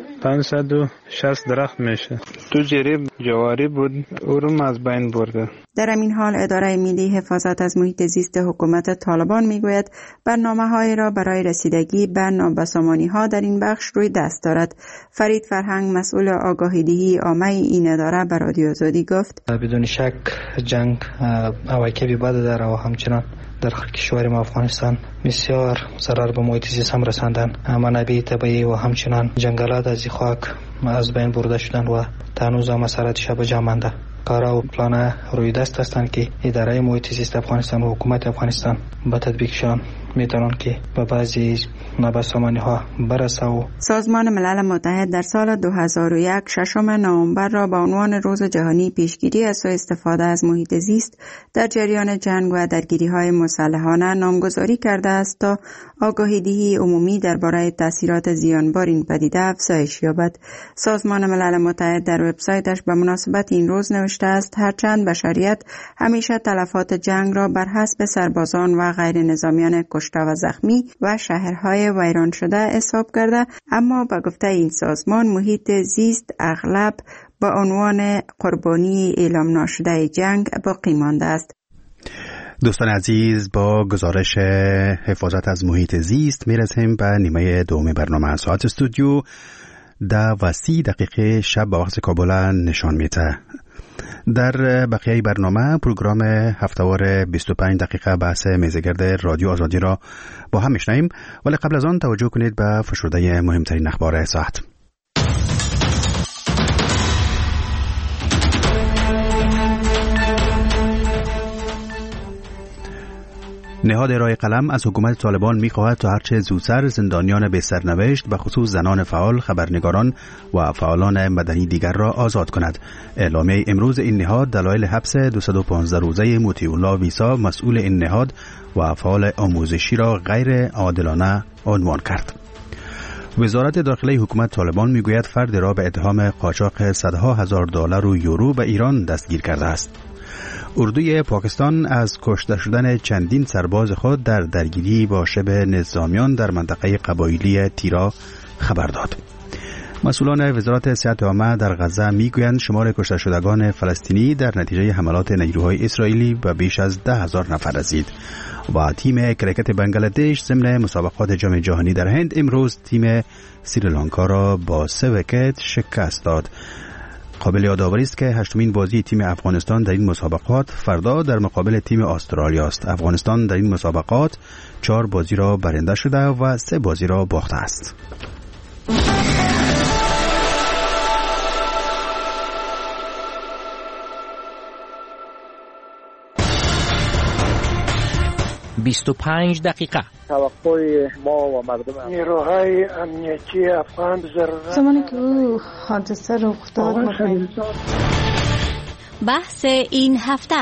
پانصد و شصت درخت میشه. تو جریب جواری بود، او رو از بین برده. در این حال اداره ملی حفاظت از محیط زیست حکومت طالبان میگوید برنامه‌هایی را برای رسیدگی به نابسامانی‌ها در این بخش روی دست دارد. فرید فرهنگ مسئول آگاهی‌دهی عامه این اداره به رادیو آزادی گفت بدون شک جنگ عواقبی بد داره و همچنان در کشور ما افغانستان بسیار ضرر به محیط زیست هم رساندن. منابع طبیعی و همچنان جنگلات از خاک از بین برده شدن و هنوز هم اثراتش به جا مانده. کارا و پلان روی دست هستند که اداره محیط زیست افغانستان و حکومت افغانستان به تطبیقشان میتونن که به بعضی نابسامانی ها برسه. و سازمان ملل متحد در سال دو هزار و یک ششم نوامبر را به عنوان روز جهانی پیشگیری از سوء استفاده از محیط زیست در جریان جنگ و درگیری های مسلحانه نامگذاری کرده است تا آگاهی دهی عمومی درباره تاثیرات زیانبار این پدیده افزایش یابد. سازمان ملل متحد در وبسایتش به مناسبت این روز نوشته است هرچند بشریت همیشه تلفات جنگ را بر حسب سربازان و غیر نظامیان کشته و زخمی و شهرهای ویران شده حساب کرده، اما به گفته این سازمان محیط زیست اغلب به عنوان قربانی اعلام ناشده جنگ باقی مانده است. دوستان عزیز، با گزارش حفاظت از محیط زیست میرسیم به نیمه دوم برنامه. ساعت استودیو ده و سی دقیقه شب با وقت کابل نشان میده. در بقیه برنامه پروگرام هفته‌وار بیست و پنج دقیقه بحث میزگرد رادیو آزادی را با هم میشنویم، ولی قبل از آن توجه کنید به فشرده مهمترین اخبار ساعت. نهاد رای قلم از حکومت طالبان می‌خواهد تا هرچه زودتر زندانیان به سرنوشت به خصوص زنان فعال، خبرنگاران و فعالان مدنی دیگر را آزاد کند. اعلامیه امروز این نهاد دلایل حبس دویست و پانزده روزه مطیع الله ویسا مسئول این نهاد و فعال آموزشی را غیر عادلانه عنوان کرد. وزارت داخلی حکومت طالبان میگوید فرد را به اتهام قاچاق صدها هزار دلار و یورو به ایران دستگیر کرده است. اردوی پاکستان از کشته شدن چندین سرباز خود در درگیری با شبه نظامیان در منطقه قبایلی تیرا خبر داد. مسئولان وزارت صحت عامه در غزه میگویند شمار کشته شدگان فلسطینی در نتیجه حملات نیروهای اسرائیلی به بیش از ده هزار نفر رسید. و تیم کرکت بنگلادش ضمن مسابقات جام جهانی در هند امروز تیم سریلانکا را با سه ویکت شکست داد. قابل یادآوری است که هشتمین بازی تیم افغانستان در این مسابقات فردا در مقابل تیم استرالیا است. افغانستان در این مسابقات چهار بازی را برنده شده و سه بازی را باخته است. بیست و پنج دقیقه. توقع ما و مردم نیروهای امنیتی افغان ضرورت زمانی که او حادثه رخ داد بحث این هفته.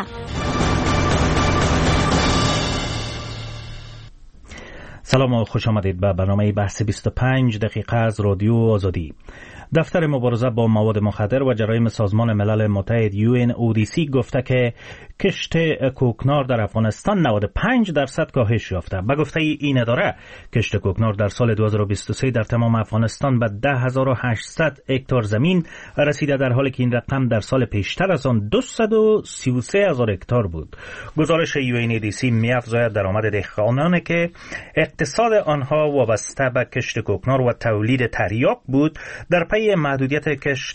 سلام و خوش آمدید به برنامه بحث بیست و پنج دقیقه از رادیو آزادی. دفتر مبارزه با مواد مخدر و جرایم سازمان ملل متحد یو ان او دی سی گفته که کشت کوکنار در افغانستان نود و پنج درصد کاهش یافته. به گفته این اداره کشت کوکنار در سال دو هزار و بیست و سه در تمام افغانستان به ده هزار و هشتصد هکتار زمین رسیده، در حالی که این رقم در سال پیشتر از آن دویست و سی و سه هزار هکتار بود. گزارش یو ان او دی سی می‌افزاید درآمد دهقانانی که اقتصاد آنها وابسته به کشت کوکنار و تولید تریاک بود در پی محدودیت کشت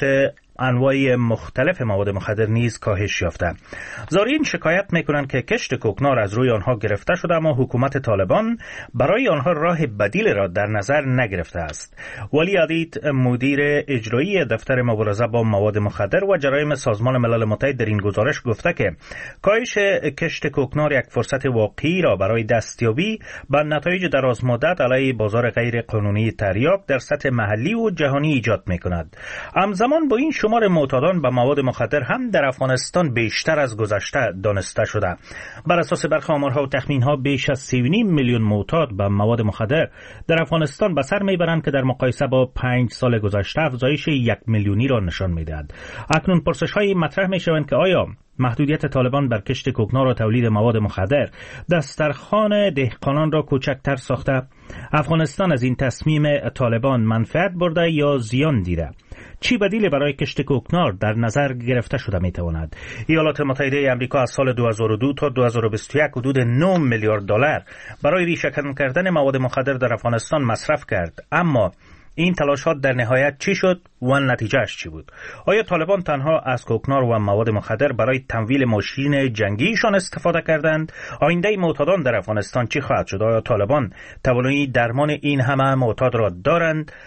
انواع مختلف مواد مخدر نیز کاهش یافته. زائرین شکایت میکنند که کشت کوکنار از روی آنها گرفته شده، اما حکومت طالبان برای آنها راه بدیل را در نظر نگرفته است. ولی عدید مدیر اجرایی دفتر مبارزه با مواد مخدر و جرایم سازمان ملل متحد در این گزارش گفته که کاهش کشت کوکنار یک فرصت واقعی را برای دستیابی به نتایج درازمدت علیه بازار غیر قانونی تریاک در سطح محلی و جهانی ایجاد میکند. همزمان با این شمار معتادان به مواد مخدر هم در افغانستان بیشتر از گذشته دانسته شده. بر اساس برخی آمارها و تخمینها بیش از سی و نیم میلیون معتاد به مواد مخدر در افغانستان به سر میبرند که در مقایسه با پنج سال گذشته افزایش یک میلیونی را نشان میدهد. اکنون پرسش‌هایی مطرح میشوند که آیا محدودیت طالبان بر کشت کوکنار و تولید مواد مخدر دسترخوان دهقانان را کوچکتر ساخته؟ افغانستان از این تصمیم طالبان منفعت برده یا زیان دیده؟ چی بدیل برای کشت کوکنار در نظر گرفته شده می تواند؟ ایالات متحده آمریکا از سال دو هزار و دو تا دو هزار و بیست و یک حدود نه میلیارد دلار برای ریشه‌کن کردن مواد مخدر در افغانستان مصرف کرد، اما این تلاشات در نهایت چی شد و نتیجهش چی بود؟ آیا طالبان تنها از کوکنار و مواد مخدر برای تمویل ماشین جنگیشان استفاده کردند؟ آینده معتادان در افغانستان چی خواهد شد؟ آیا طالبان توانایی درمان این همه معتاد را دارند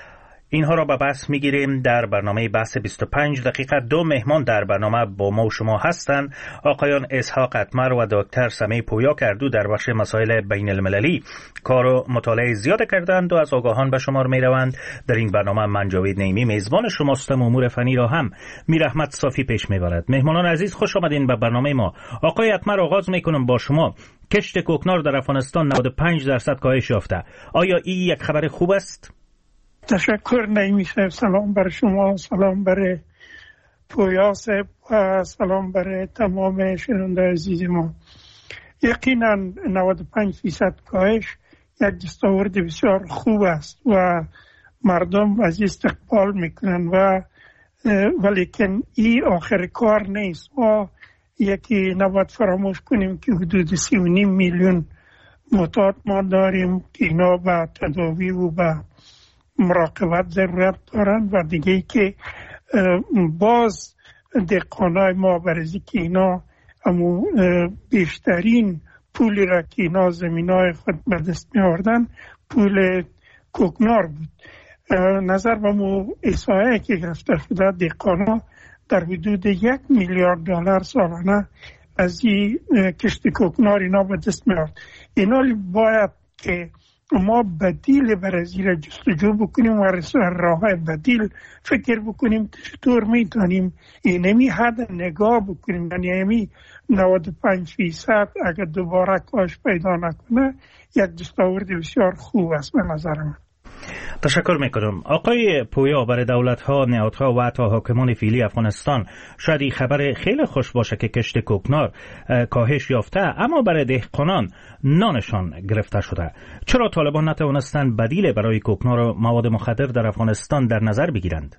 اینها را به بحث میگیریم در برنامه بحث بیست و پنج دقیقه. دو مهمان در برنامه با ما و شما هستند، آقایان اسحاق اتمر و دکتر سمیع پویا کردو در بخش مسائل بین المللی کار و مطالعه زیاد کردند و از آگاهان به شمار می روند. در این برنامه من جاوید نعیمی میزبان شماستم، امور فنی را هم میر احمد صافی پیش میبرد. مهمانان عزیز خوش آمدین به برنامه ما. آقای اتمر، آغاز میکنم با شما. کشت کوکنار در افغانستان نود و پنج درصد کاهش یافته. آیا این یک خبر خوب است؟ تشکر نعیمی صاحب. سلام بر شما، سلام بر پویا صاحب و سلام بر تمام شنونده عزیز ما. یقینا نود و پنج درصد کاهش یک دستاورد بسیار خوب است و مردم از استقبال میکنن و ولیکن این آخر کار نیست. ما یکی نباید فراموش کنیم که حدود سی و نیم میلیون معتاد ما داریم که اینا به تداوی و به مراقبت ضرورت دارن و دیگه که باز دهقانای ما برای که اینا امو بیشترین پولی را که اینا زمینای خود به دست می آوردن پول کوکنار بود. نظر به مو احصایه که گرفته شده دهقانا در حدود یک میلیارد دلار سالانه از این کشت کوکنار اینا به دست می آورد. اینا باید که ما بدیل برای زیر جستجو بکنیم و راه بدیل فکر بکنیم چطور میتونیم اینمی حد نگاه بکنیم. یعنی اینمی نود و پنج درصد اگر دوباره کاهش پیدا نکنه یک دستاورد بسیار خوب است به نظر من. تشکر میکنم. آقای پویا، برای دولت ها، نهادها و حتی حاکمان فعلی افغانستان شاید این خبر خیلی خوش باشه که کشت کوکنار کاهش یافته، اما برای دهقانان نانشان گرفته شده. چرا طالبان نتوانستند بدیل برای کوکنار و مواد مخدر در افغانستان در نظر بگیرند؟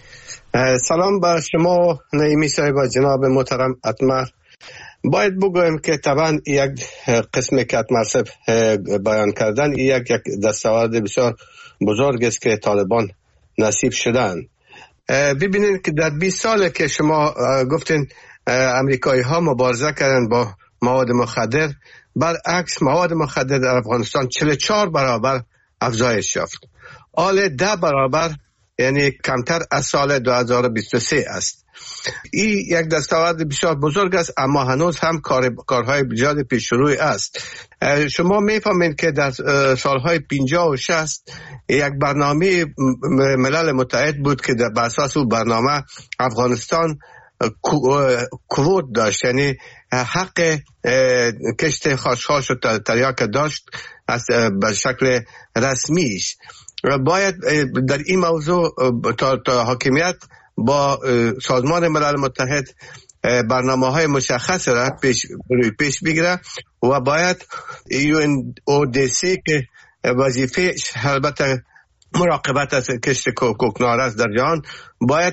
سلام بر شما نعیمی صاحب و جناب محترم اتمر. باید بگویم که طبعا یک قسم که اتمر صاحب بیان کردن یک یک دستاورد بسیار بزرگ است که طالبان نصیب شدن. ببینید که در بیست سال که شما گفتین امریکایی ها مبارزه کردن با مواد مخدر، برعکس مواد مخدر در افغانستان چهل و چهار برابر افزایش یافت. حال ده برابر، یعنی کمتر از سال دو هزار و بیست و سه است. این یک دستاورد بسیار بزرگ است، اما هنوز هم کار کارهای بسیار پیش روی است. شما میفهمید که در سالهای پنجاه و شصت یک برنامه ملل متحد بود که در اساس اون برنامه افغانستان کووت داشت، یعنی حق کشت خاشخاش و تریاک داشت از به شکل رسمیش. باید در این موضوع تا, تا حاکمیت با سازمان ملل متحد برنامه های مشخص را پیش, پیش بگیره و باید یو ان او دی سی که وظیفه البته مراقبت از کشت کوکنار است در جهان، باید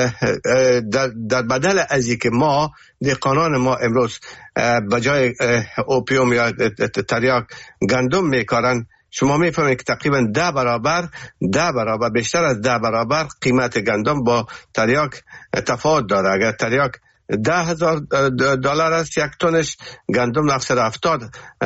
در, در بدل از اینکه ما دهقانان ما امروز بجای اوپیوم یا تریاک گندم میکارن، شما میفهمید که تقریبا ده برابر ده برابر بیشتر از ده برابر قیمت گندم با تریاک تفاوت داره. اگر تریاک ده هزار دلار است یک تنش، گندم نهصد و هفتاد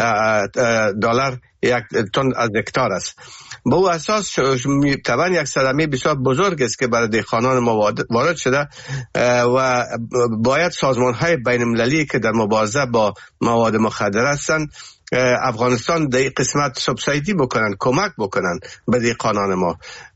دلار یک تن از هکتار است. با او اساس طبعا یک صدمه بسیار بزرگ است که برای دهقانان ما وارد شده و باید سازمان های بین المللی که در مبارزه با مواد مخدر هستند افغانستان در قسمت سبسیدی بکنن، کمک بکنن به دهقانان ما.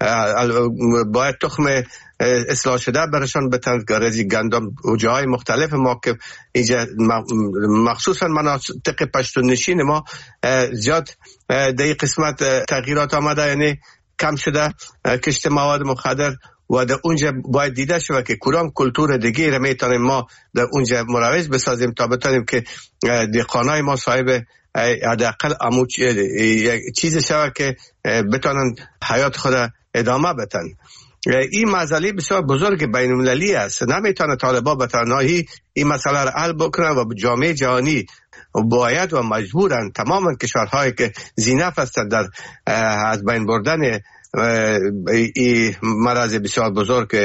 باید تخم اصلاح شده برشان بتن، گرزی گندم و جاهای مختلف ما که اینجا مخصوصا مناطق پشتون نشین ما زیاد در قسمت تغییرات آمده، یعنی کم شده کشت مواد مخدر و در اونجا باید دیده شود که کدام کلتور دیگه را میتونیم ما در اونجا مروج بسازیم تا بتونیم که دهقانای ما صاحب حداقل امو چیز شود که بتونن حیات خود ادامه بدن. این مسئله بسیار بزرگ بین المللی است. نمیتونه طالبان به تنهایی این مسئله را حل بکنن و جامعه جهانی باید و مجبورن تماما کشورهایی که زینف هستند در از بین بردن این مرض بسیار بزرگ یا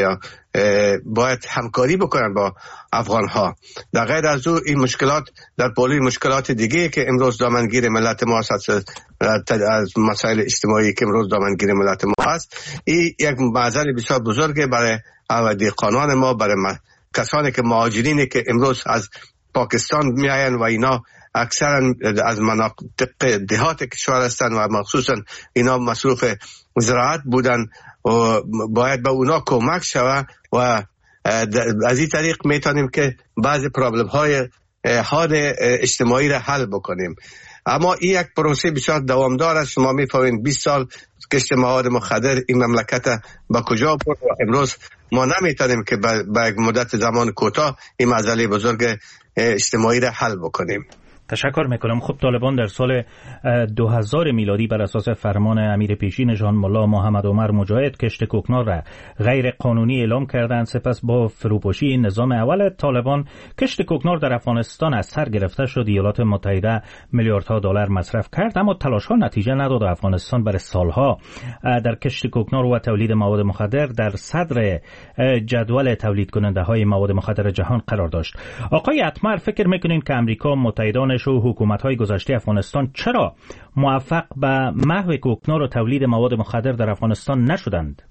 باید همکاری بکنن با افغان ها. در غیر از او این مشکلات در پولوی مشکلات دیگه که امروز دامنگیر ملت ما است، از مسائل اجتماعی که امروز دامنگیر ملت ما است، این یک معضل بسیار بزرگه برای دهقانان ما، برای کسانی که مهاجرینی که امروز از پاکستان میاین و اینا اکثرا از مناطق دهات کشور هستند و مخصوصا اینا مصروف زراعت بودن و باید به اونا کمک شود و از این طریق میتونیم که بعضی پرابلم های حال اجتماعی را حل بکنیم. اما این یک پروسه بسیار دوامدار است. شما میفهمید بیست سال کشت مواد مخدر این مملکت به کجا برد و امروز ما نمیتونیم که به یک مدت زمان کوتاه این مسئله بزرگ اجتماعی را حل بکنیم. تشکر میکنم. خب طالبان در سال دو هزار میلادی بر اساس فرمان امیر پیشین ژان ملا محمد عمر مجاهد کشت کوکنار را غیر قانونی اعلام کردند. سپس با فروپاشی نظام اول طالبان کشت کوکنار در افغانستان از سر گرفته شد. ایالات متحده میلیاردها دلار مصرف کرد اما تلاش ها نتیجه نداد. افغانستان برای سالها در کشت کوکنار و تولید مواد مخدر در صدر جدول تولید کننده های مواد مخدر جهان قرار داشت. آقای اتمر، فکر میکنین که امریکا متحدانش و حکومت‌های گذشته افغانستان چرا موفق به محو کوکنار و تولید مواد مخدر در افغانستان نشدند؟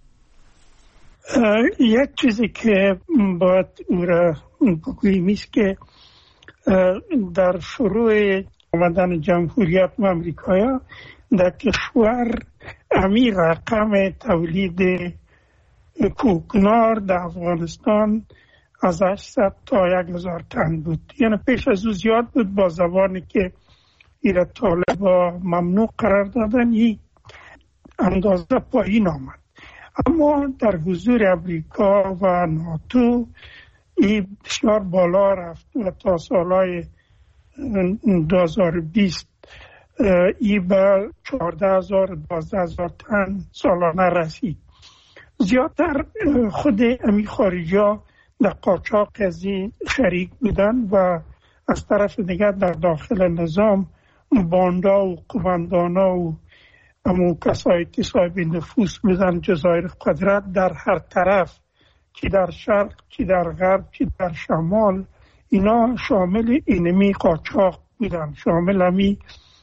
یک چیزی که باید او را بگوییم است که در شروع آمدن جمهوریت امریکایا در کشور امی رقم تولید کوکنار در افغانستان از هشتصد تا یک هزار تن بود. یعنی پیش از او زیاد بود. با زبانی که ایره طالبا ممنوع قرار دادن این اندازه پایین آمد. اما در حضور امریکا و ناتو این بسیار بالا رفت و تا سالهای دو هزار و بیست این به چهارده هزار دوازده هزار تن سالانه رسید. زیادتر خود امی خارجی ها در قاچاق از این شریک بودن و از طرف دیگر در داخل نظام باندا و قماندانا و امو کسایی که صاحب نفوذ بودن جزایر قدرت در هر طرف، چی در شرق چی در غرب چی در شمال، اینا شامل اینمی قاچاق بودن، شامل امی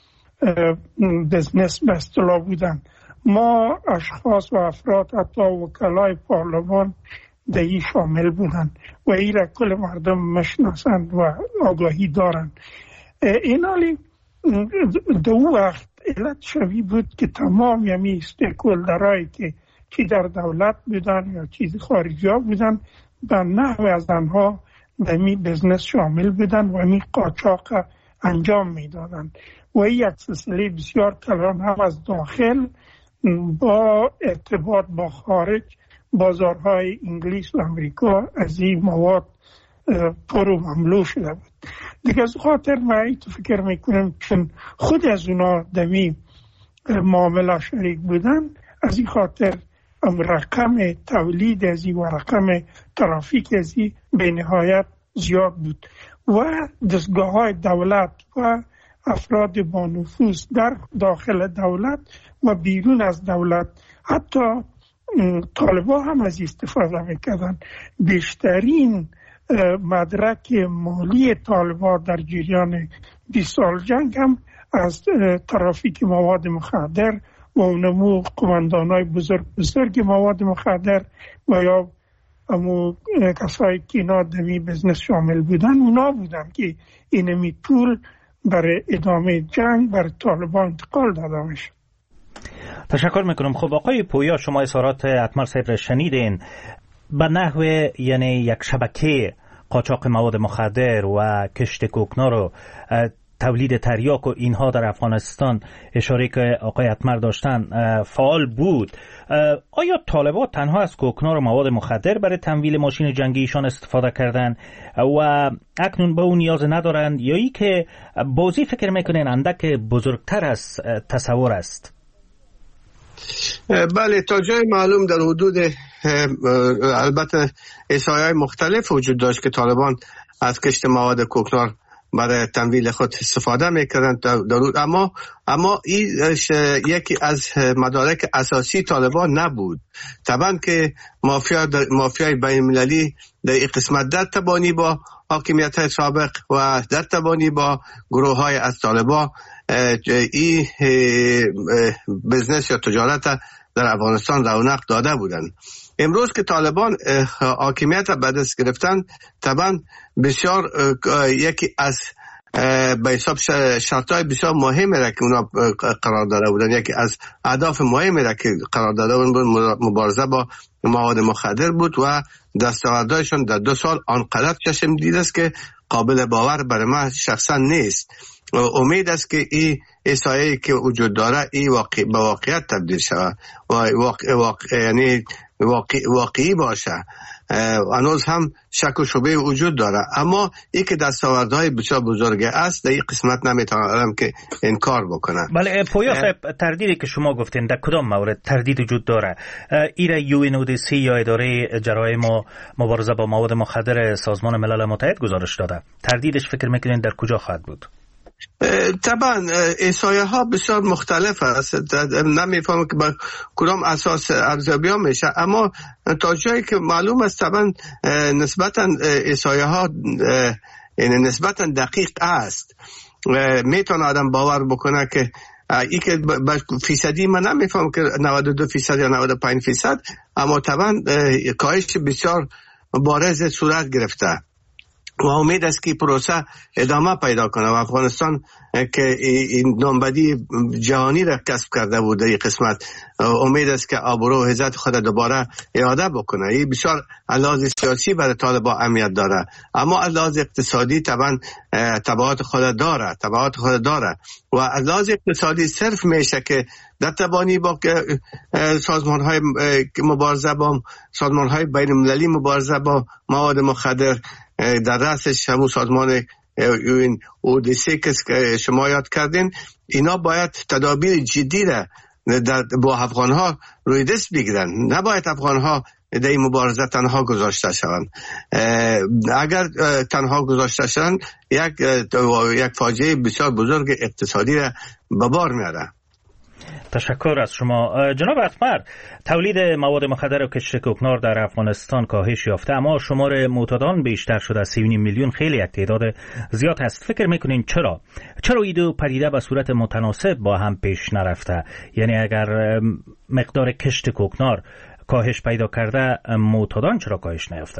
بزنس به اصطلاح بودن. ما اشخاص و افراد حتی وکلای پارلمان دهی شامل بودن و این را کل مردم مشناسند و آگاهی دارند. این حالی دو وقت علت شوی بود که تمام یمی استیکولدرهایی که چی در دولت بودن یا چیز خارجی ها بودن به نحو از آنها دمی بزنس شامل بودن و می قاچاق انجام می دادن و این یک سلسله بسیار کلان هم از داخل با ارتباط با خارج بازارهای انگلیس و امریکا از این مواد پر و مملو شده بود. دیگه از خاطر من تو فکر میکنم چون خود از اونا دمی معامله شریک بودن، از این خاطر رقم تولید از این و رقم ترافیک از این به نهایت زیاد بود و دستگاه های دولت و افراد با نفوذ در داخل دولت و بیرون از دولت، حتی طالبا هم از استفاده میکردن. بیشترین مدرک مالی طالبا در جریان بیست سال جنگ هم از ترافیک مواد مخدر و اونمو قماندانای بزرگ بزرگ مواد مخدر و یا امو کسایی که اینا دمی بزنس شامل بودن، اونا بودن که اینمی پول برای ادامه جنگ برای طالبان انتقال داده میشه. تشکر میکنم. خب آقای پویا، شما اظهارات اتمر صاحب را شنیدین. به نحو یعنی یک شبکه قاچاق مواد مخدر و کشت کوکنار و تولید تریاک و اینها در افغانستان اشاره که آقای اتمر داشتن فعال بود. آیا طالبان تنها از کوکنار و مواد مخدر برای تمویل ماشین جنگیشان استفاده کردن و اکنون به اون نیاز ندارند یا ای که بازی فکر میکنین اندک بزرگتر از تصور است؟ بله، تا جای معلوم در حدود البته احصایه‌های مختلف وجود داشت که طالبان از کشت مواد کوکنار برای تمویل خود استفاده میکردن. اما اما این یکی از مدارک اساسی طالبان نبود. طبعا که مافیا مافیای بین المللی در این قسمت در تبانی با حاکمیت سابق و در تبانی با گروه های از طالبان این بزنس یا تجارت در افغانستان رونق داده بودند. امروز که طالبان حاکمیت به دست گرفتن، طبعا بسیار یکی از به حساب شرطهای بسیار مهمی را که اونا قرار داده بودن، یکی از اهداف مهمی را که قرار داده بودن مبارزه با مواد مخدر بود و دستاوردهایشان در دو سال آنقدر چشم دید است که قابل باور برای من شخصا نیست. امید است که این احصایه‌ای که وجود داره این واقع به واقعیت تبدیل شود و واقع واقع یعنی واقع واقعی باشه. هنوز هم شک و شبهه وجود داره، اما این که دستاوردهای بسیار بزرگه است در این قسمت نمیتونم که انکار بکنه. بله پویا صاحب، تردیدی که شما گفتین در کدام مورد تردید وجود داره؟ ایره یو ان او دی سی یا اداره جرایم و مبارزه با مواد مخدر سازمان ملل متحد گزارش داده. تردیدش فکر میکنین در کجا خواهد بود؟ طبعا احصایه ها بسیار مختلف است، نمیفهمم که با کدام اساس ارزیابی ها میشه، اما تا جایی که معلوم است طبعا نسبتا احصایه ها نسبتا دقیق است. میتونه آدم باور بکنه که ای که فیصدی من نمیفهم که نود و دو فیصد یا نود و پنج فیصد، اما طبعا کاهش بسیار بارز صورت گرفته و امید است که پروسه ادامه پیدا کنه و افغانستان که این نامبدی جهانی را کسب کرده بود این قسمت، امید است که آبرو و عزت خود دوباره اعاده بکنه. این بسیار لحاظ سیاسی برای طالبان اهمیت داره، اما از لحاظ اقتصادی طبعا تبعات خود داره تبعات خود داره و از لحاظ اقتصادی صرف میشه که در تبانی با سازمان های مبارزه با سازمان های بین المللی مبارزه با مواد مخدر، در رأسش همون سازمان یو ان او دی سی که شما یاد کردین، اینا باید تدابیر جدی را با افغان ها روی دست بگیرن. نباید افغان ها در این مبارزه تنها گذاشته شوند. اگر تنها گذاشته شوند یک یک فاجعه بسیار بزرگ اقتصادی را به بار میاره. تشکر از شما جناب اتمر. تولید مواد مخدر و کشت کوکنار در افغانستان کاهش یافته، اما شمار معتادان بیشتر شده از سی و نیم میلیون، خیلی یک تعداد زیاد هست. فکر میکنین چرا چرا این دو پدیده به صورت متناسب با هم پیش نرفته؟ یعنی اگر مقدار کشت کوکنار کاهش پیدا کرده، معتادان چرا کاهش نیافته؟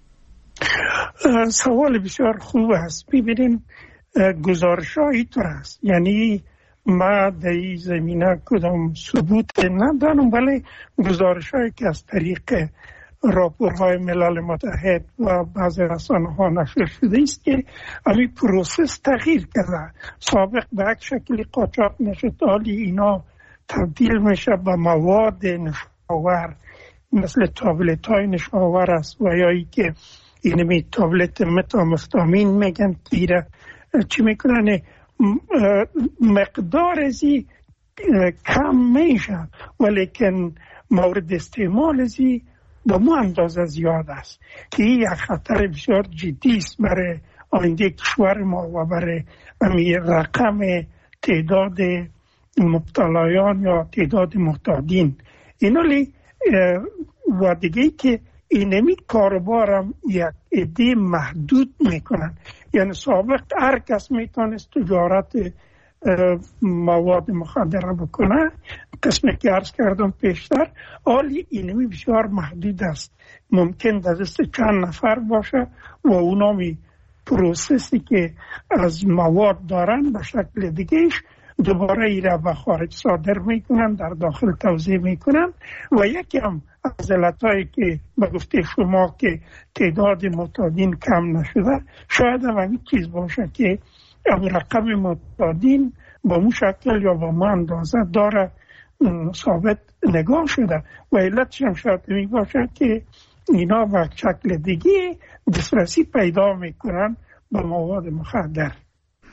سوال بسیار خوب است. ببینین گزارش ها اینطور است، یعنی ما در این زمینه کدام ثبوت ندارم، ولی گزارش هایی که از طریق راپورهای ملل متحد و بعضی رسانه ها نشر شده است که همین پروسس تغییر کرده. سابق به یک شکلی قاچاق میشد، حالی اینا تبدیل میشه به مواد نشاور مثل تابلت های نشاور است و یا ای که اینمی تابلت متامفتامین میگن که چی میکنن مقدار ازی کم میشه، ولیکن مورد استعمال ازی به مو اندازه زیاد است که این یک خطر بسیار جدی است برای آینده کشور ما و برای امی رقم تعداد مبتلایان یا تعداد معتادین. اینالی و دیگه که اینمی کاربارم یک عده محدود میکنن، یعنی سابق هر کس میتونست تجارت مواد مخدر بکنه، قسمی که عرض کردم پیشتر، حالی اینمی بسیار محدود است. ممکن دست چند نفر باشه و اونامی پروسسی که از مواد دارن به شکل دیگهش دوباره ای را به خارج صادر میکنن، در داخل توزیع میکنن و یکی هم از علتهایی که به گفته شما که تعداد معتادین کم نشده، شاید هم همین چیز باشه که رقم معتادین با مو شکل یا با مو اندازه داره ثابت نگاه شده و علتش هم شاید می باشه که اینا به شکل دیگه دسترسی پیدا میکنن به مواد مخدر.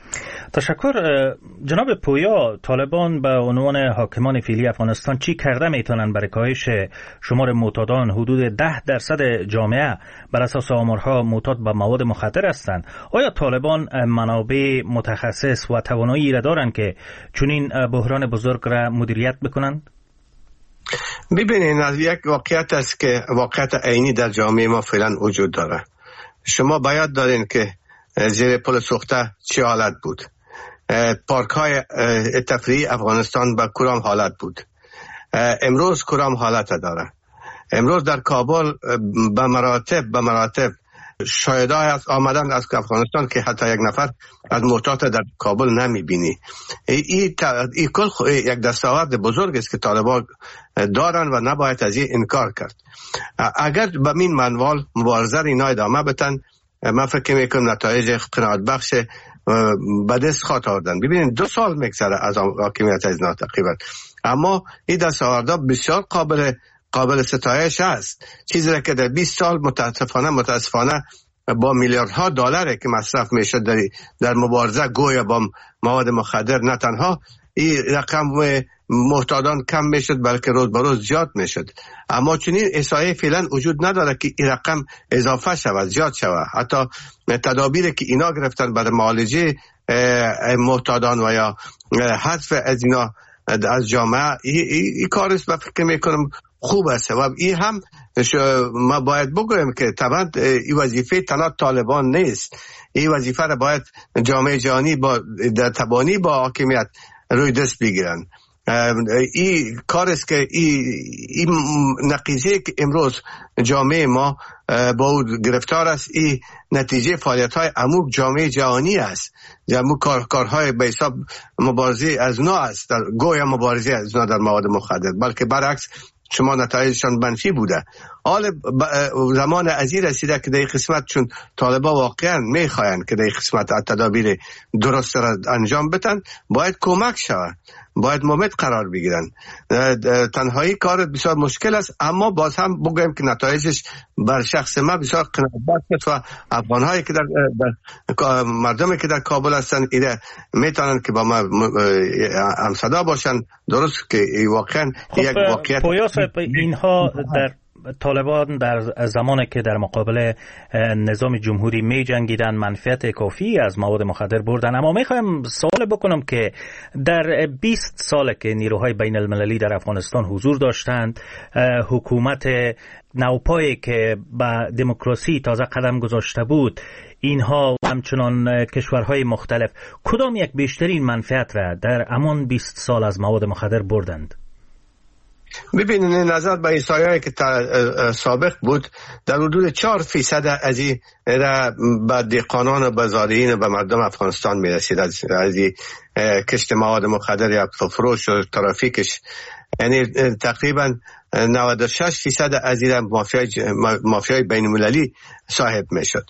تشکر. جناب پویا، طالبان به عنوان حاکمان فعلی افغانستان چی کرده میتونن برای کاهش شمار معتادان؟ حدود ده درصد جامعه بر اساس آمارها معتاد به مواد مخدر هستند. آیا طالبان منابع متخصص و توانایی را دارند که چنین بحران بزرگ را مدیریت بکنند؟ ببینید، از یک واقعیت است که واقعیت عینی در جامعه ما فعلا وجود داره. شما باید دارین که زیر پل سوخته چه حالت بود، پارک های تفریحی افغانستان به کدام حالت بود، امروز کدام حالت داره. امروز در کابل به مراتب به مراتب شاهدای از آمدن از افغانستان که حتی یک نفر از معتاد در کابل نمی بینی. این ای کل یک دستاورد بزرگ است که طالبان دارن و نباید از این انکار کرد. اگر به این منوال مبارزه اینا ادامه بدن، من فکر میکنم نتایج قناعت بخش به دست خواهد آوردن. ببینید دو سال میگذره از حاکمیت از اینا تقریبا، اما این دستاوردها بسیار قابل قابل ستایش است. چیزی را که در بیست سال متاسفانه متاسفانه با میلیاردها دلار که مصرف میشد در در مبارزه گویا با مواد مخدر، نه تنها این رقم محتاجان کم میشد بلکه روز به روز زیاد میشد. اما چنین احصایه فعلا وجود نداره که این رقم اضافه شود، زیاد شود. حتی تدابیری که اینا گرفتن برای معالجه محتاجان و یا حذف از اینا از جامعه، این کار است. فکر میکنم خوب است و این هم ما باید بگویم که طبعا این وظیفه تنها طالبان نیست. این وظیفه را باید جامعه جهانی با در تبانی با حاکمیت روی دست بگیرن. این کار است که این نقیضه که امروز جامعه ما با او گرفتار است، این نتیجه فعالیت های عموم جامعه جهانی است. جمعو کار کارهای به حساب مبارزه از نوع است، در گویا مبارزه از نوع در مواد مخدر، بلکه برعکس شما نتایجشان منفی بوده. حال زمان ازی رسیده که در این قسمت چون طالبا واقعا میخواین که در این قسمت تدابیر درست را انجام بدن، باید کمک شود، باید مومت قرار بگیرن. تنهایی کار بسیار مشکل است، اما باز هم بگویم که نتایجش بر شخص ما بسیار قناعت بخش و افغان‌هایی که در, در مردمی که در کابل هستن ایده میتونن که با ما همصدا باشن. درست که واقعا خب یک واقعیت اینها در طالبان در زمانی که در مقابل نظام جمهوری می جنگیدن منفعت کافی از مواد مخدر بردن. اما می خواهم سوال بکنم که در بیست سال که نیروهای بین المللی در افغانستان حضور داشتند، حکومت نوپایی که به دموکراسی تازه قدم گذاشته بود، اینها همچنان کشورهای مختلف کدام یک بیشترین منفعت را در امان بیست سال از مواد مخدر بردند؟ ببینید، نظر به ایسایی که سابق بود در حدود چهار فیصد از این به دهقانان و به زارعین و به مردم افغانستان میرسید از این کشت مواد مخدر یا فروش و ترافیکش. یعنی تقریبا نود و شش فیصد از این مافیای مافیای بین المللی صاحب میشد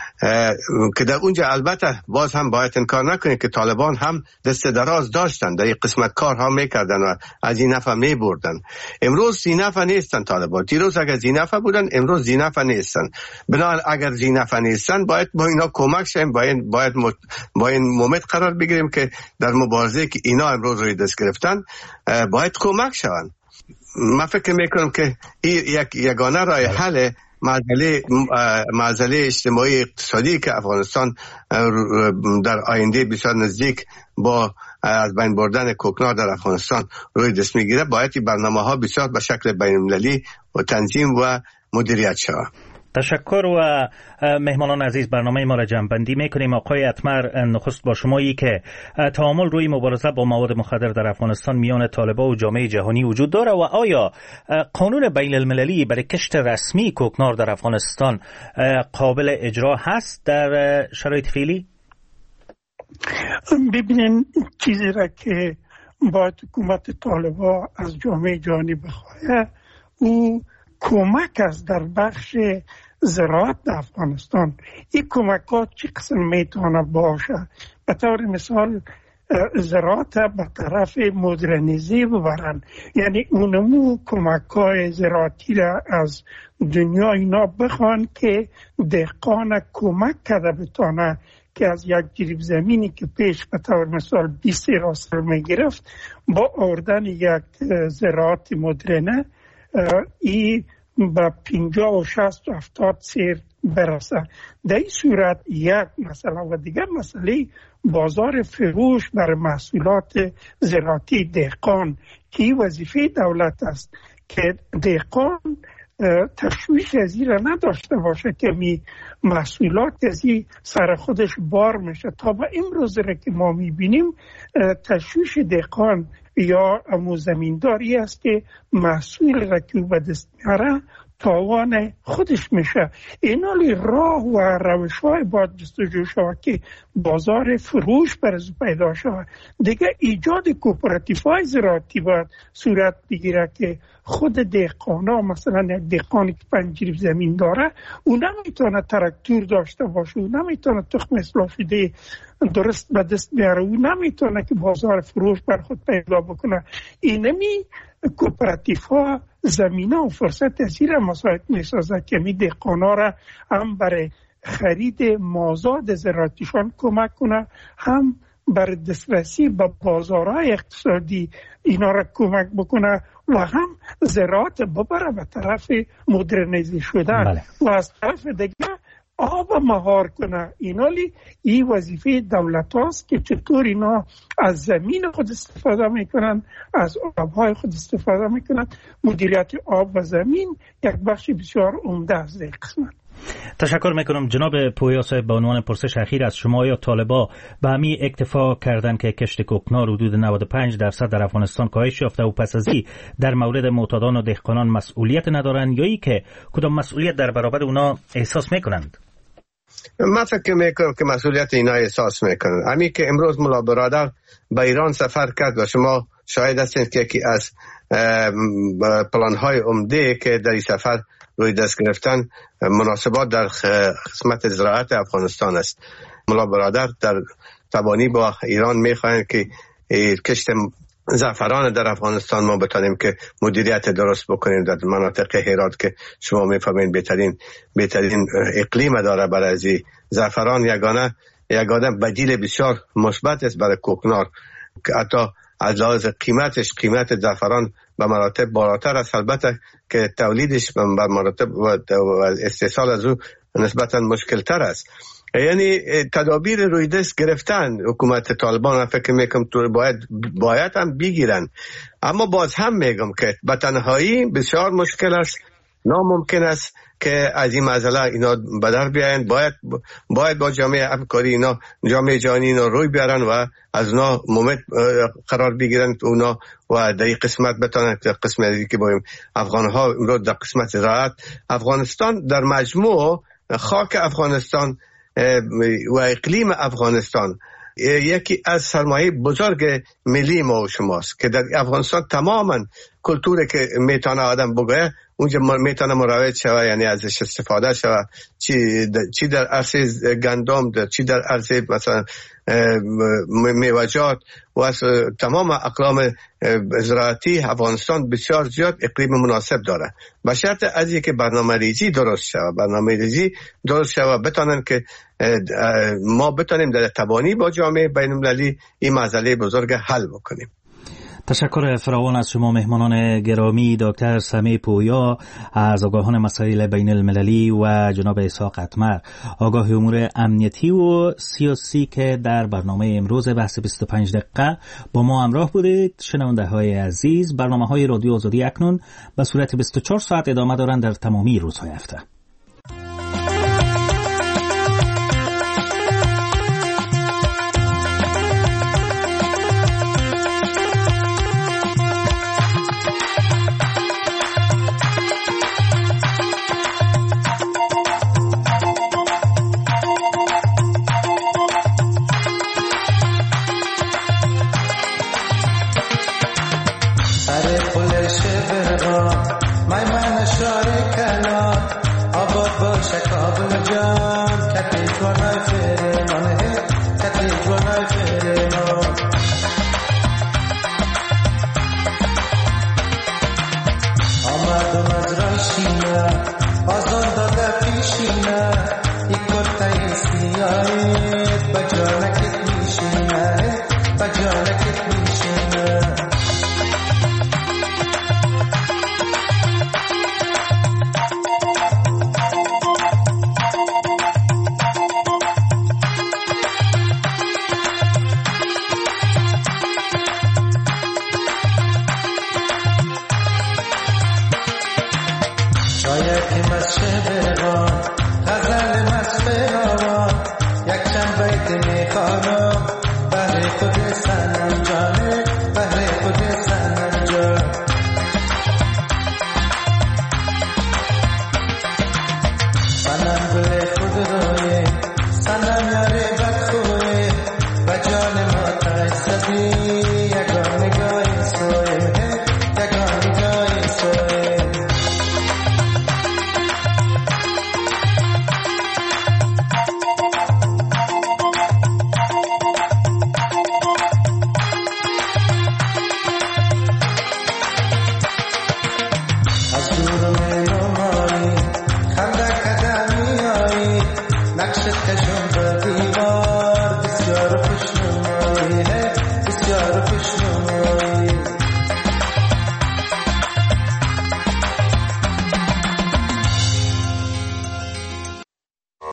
که در اونجا البته باز هم باید انکار نکنید که طالبان هم دست دراز داشتن، در این قسمت کارها میکردن و از این نفع میبردن. امروز زینفع نیستن طالبان. دیروز اگر زینفع بودن، امروز زینفع نیستن. بنابراین اگر زینفع نیستن باید با اینا کمک شیم، باید باید با این مومت قرار بگیریم که در مبارزه که اینا امروز روی دست گرفتن باید کمک شون. من فکر میکنم که این یک یگانه راه حل معضله معضله اجتماعی اقتصادی که افغانستان در آینده بسیار نزدیک با از بین بردن کوکنار در افغانستان روی دست میگیره، باید این برنامه ها بسیار به شکل بین المللی و تنظیم و مدیریت شود. تشکر. و مهمانان عزیز، برنامه ما را جمع‌بندی میکنیم. آقای اتمر، نخست با شمایی که تعامل روی مبارزه با مواد مخدر در افغانستان میان طالبان و جامعه جهانی وجود داره و آیا قانون بین المللی برای کشت رسمی کوکنار در افغانستان قابل اجرا هست در شرایط فعلی؟ ببینین، چیزی را که باید حکومت طالبان از جامعه جهانی بخواه او کمک است در بخش زراعت در افغانستان. این کمک ها چی قسم میتونه باشه؟ به طور مثال زراعت به طرف مدرنیزی ببرن، یعنی اونمو کمک های زراعتی را از دنیا اینا بخوان که دهقان کمک کرده بتانه که از یک جریب زمینی که پیش به طور مثال بیست راستر می گرفت با آوردن یک زراعت مدرنه ای به پنجاه و شصت و هفتاد سیر برسه. در این صورت یک مسئله و دیگر مسئله بازار فروش بر محصولات زراعتی دهقان که وظیفه دولت است که دهقان تشویش از این را نداشته باشه که می محصولات از این سر خودش بار میشه. تا به امروز را که ما میبینیم تشویش دهقان یا امو زمینداری است که محصول را که به دست میاره تاوان خودش میشه. اینالی راه و روش های باید جستجو شود که بازار فروش برز پیدا شود. دیگه ایجاد کوپراتیف های زراعتی باید صورت بگیره که خود دهقانا، مثلا یک دهقانی که پنج جریب زمین داره او نمیتونه تراکتور داشته باشه، او نمیتونه تخم اصلاح شده درست به دست بیاره، او نمیتونه که بازار فروش بر خود پیدا بکنه. اینمی کوپراتیف ها زمینه و فرصت از این را مساعد می سازد که می دهقانا را هم برای خرید مازاد زراعتیشان کمک کنه، هم برای دسترسی به بازارهای اقتصادی اینا را کمک بکنه و هم زراعت ببره به طرف مدرنیزی شدن. بله. و از طرف دیگه آب مهار کنه. اینالی این وظیفه دولت هاست که چطور اینا از زمین خود استفاده میکنن، از آبهای خود استفاده میکنن. مدیریت آب و زمین یک بخش بسیار عمده از این قسمت. تشکر میکنم جناب پویا صاحب. به عنوان پرسش اخیر از شما، یا طالبا به همین اکتفا کردن که کشت کوکنار حدود نود و پنج درصد در افغانستان کاهش یافته و پس از این در مورد معتادان و دهقانان مسئولیت ندارن، یا ای که کدام مسئولیت در برابر اونا احساس میکنند؟ من فکر میکنم که مسئولیت اینا احساس میکنن. همین که امروز ملا برادر به ایران سفر کرد و شما شاهد هستید که یکی از پلان‌های عمده که در این سفر روی دست گرفتن مناسبات در قسمت زراعت افغانستان است. ملا برادر در تبانی با ایران میخواهند که کشت زعفران در افغانستان ما بتانیم که مدیریت درست بکنیم در مناطق هرات که شما میفهمین بهترین بهترین اقلیم داره برای از زعفران. یگانه یگانه بدیل بسیار مثبت است برای کوکنار که حتی از لحاظ قیمتش قیمت زعفران به مراتب بالاتر است، البته که تولیدش به مراتب و استحصال از او نسبتا مشکل تر است. یعنی تدابیر روی دست گرفتن حکومت طالبان، فکر میکنم تو باید باید هم بگیرن، اما باز هم میگم که به تنهایی بسیار مشکل است، ناممکن است که از این مسئله اینا به در بیاین. باید باید با جامعه همکاری اینا جامعه جهانی اینا روی بیارن و از اونا مومت قرار بگیرن اونا و در این قسمت بتونن که قسمتی که بایم افغان ها امروز در قسمت زراعت افغانستان در مجموع خاک افغانستان و اقلیم افغانستان یکی از سرمایه بزرگ ملی ما و شماست که در افغانستان تماما کلتوری که میتونه آدم بگه اونجا میتونه مروج شوه، یعنی ازش استفاده شوه، چی چی در عرصه گندم، در چی در عرصه مثلا میوه‌جات و از تمام اقلام زراعتی افغانستان بسیار زیاد اقلیم مناسب داره. به شرط از اینکه برنامه‌ریزی درست شوه، برنامه‌ریزی درست شوه بتونن که ما بتونیم در تبانی با جامعه بین‌المللی این مسئله بزرگ حل بکنیم. تشکر فراوان از شما مهمانان گرامی، دکتر سمیع پویا از آگاهان مسائل بین المللی و جناب اسحاق اتمر آگاه امور امنیتی و سیاسی که در برنامه امروز بحث بیست و پنج دقیقه با ما همراه بودید. شنونده های عزیز، برنامه های رادیو آزادی اکنون به صورت بیست و چهار ساعت ادامه دارند در تمامی روزهای هفته. آزاد داده پیشینه ای کرده ایستی آید نقش کشم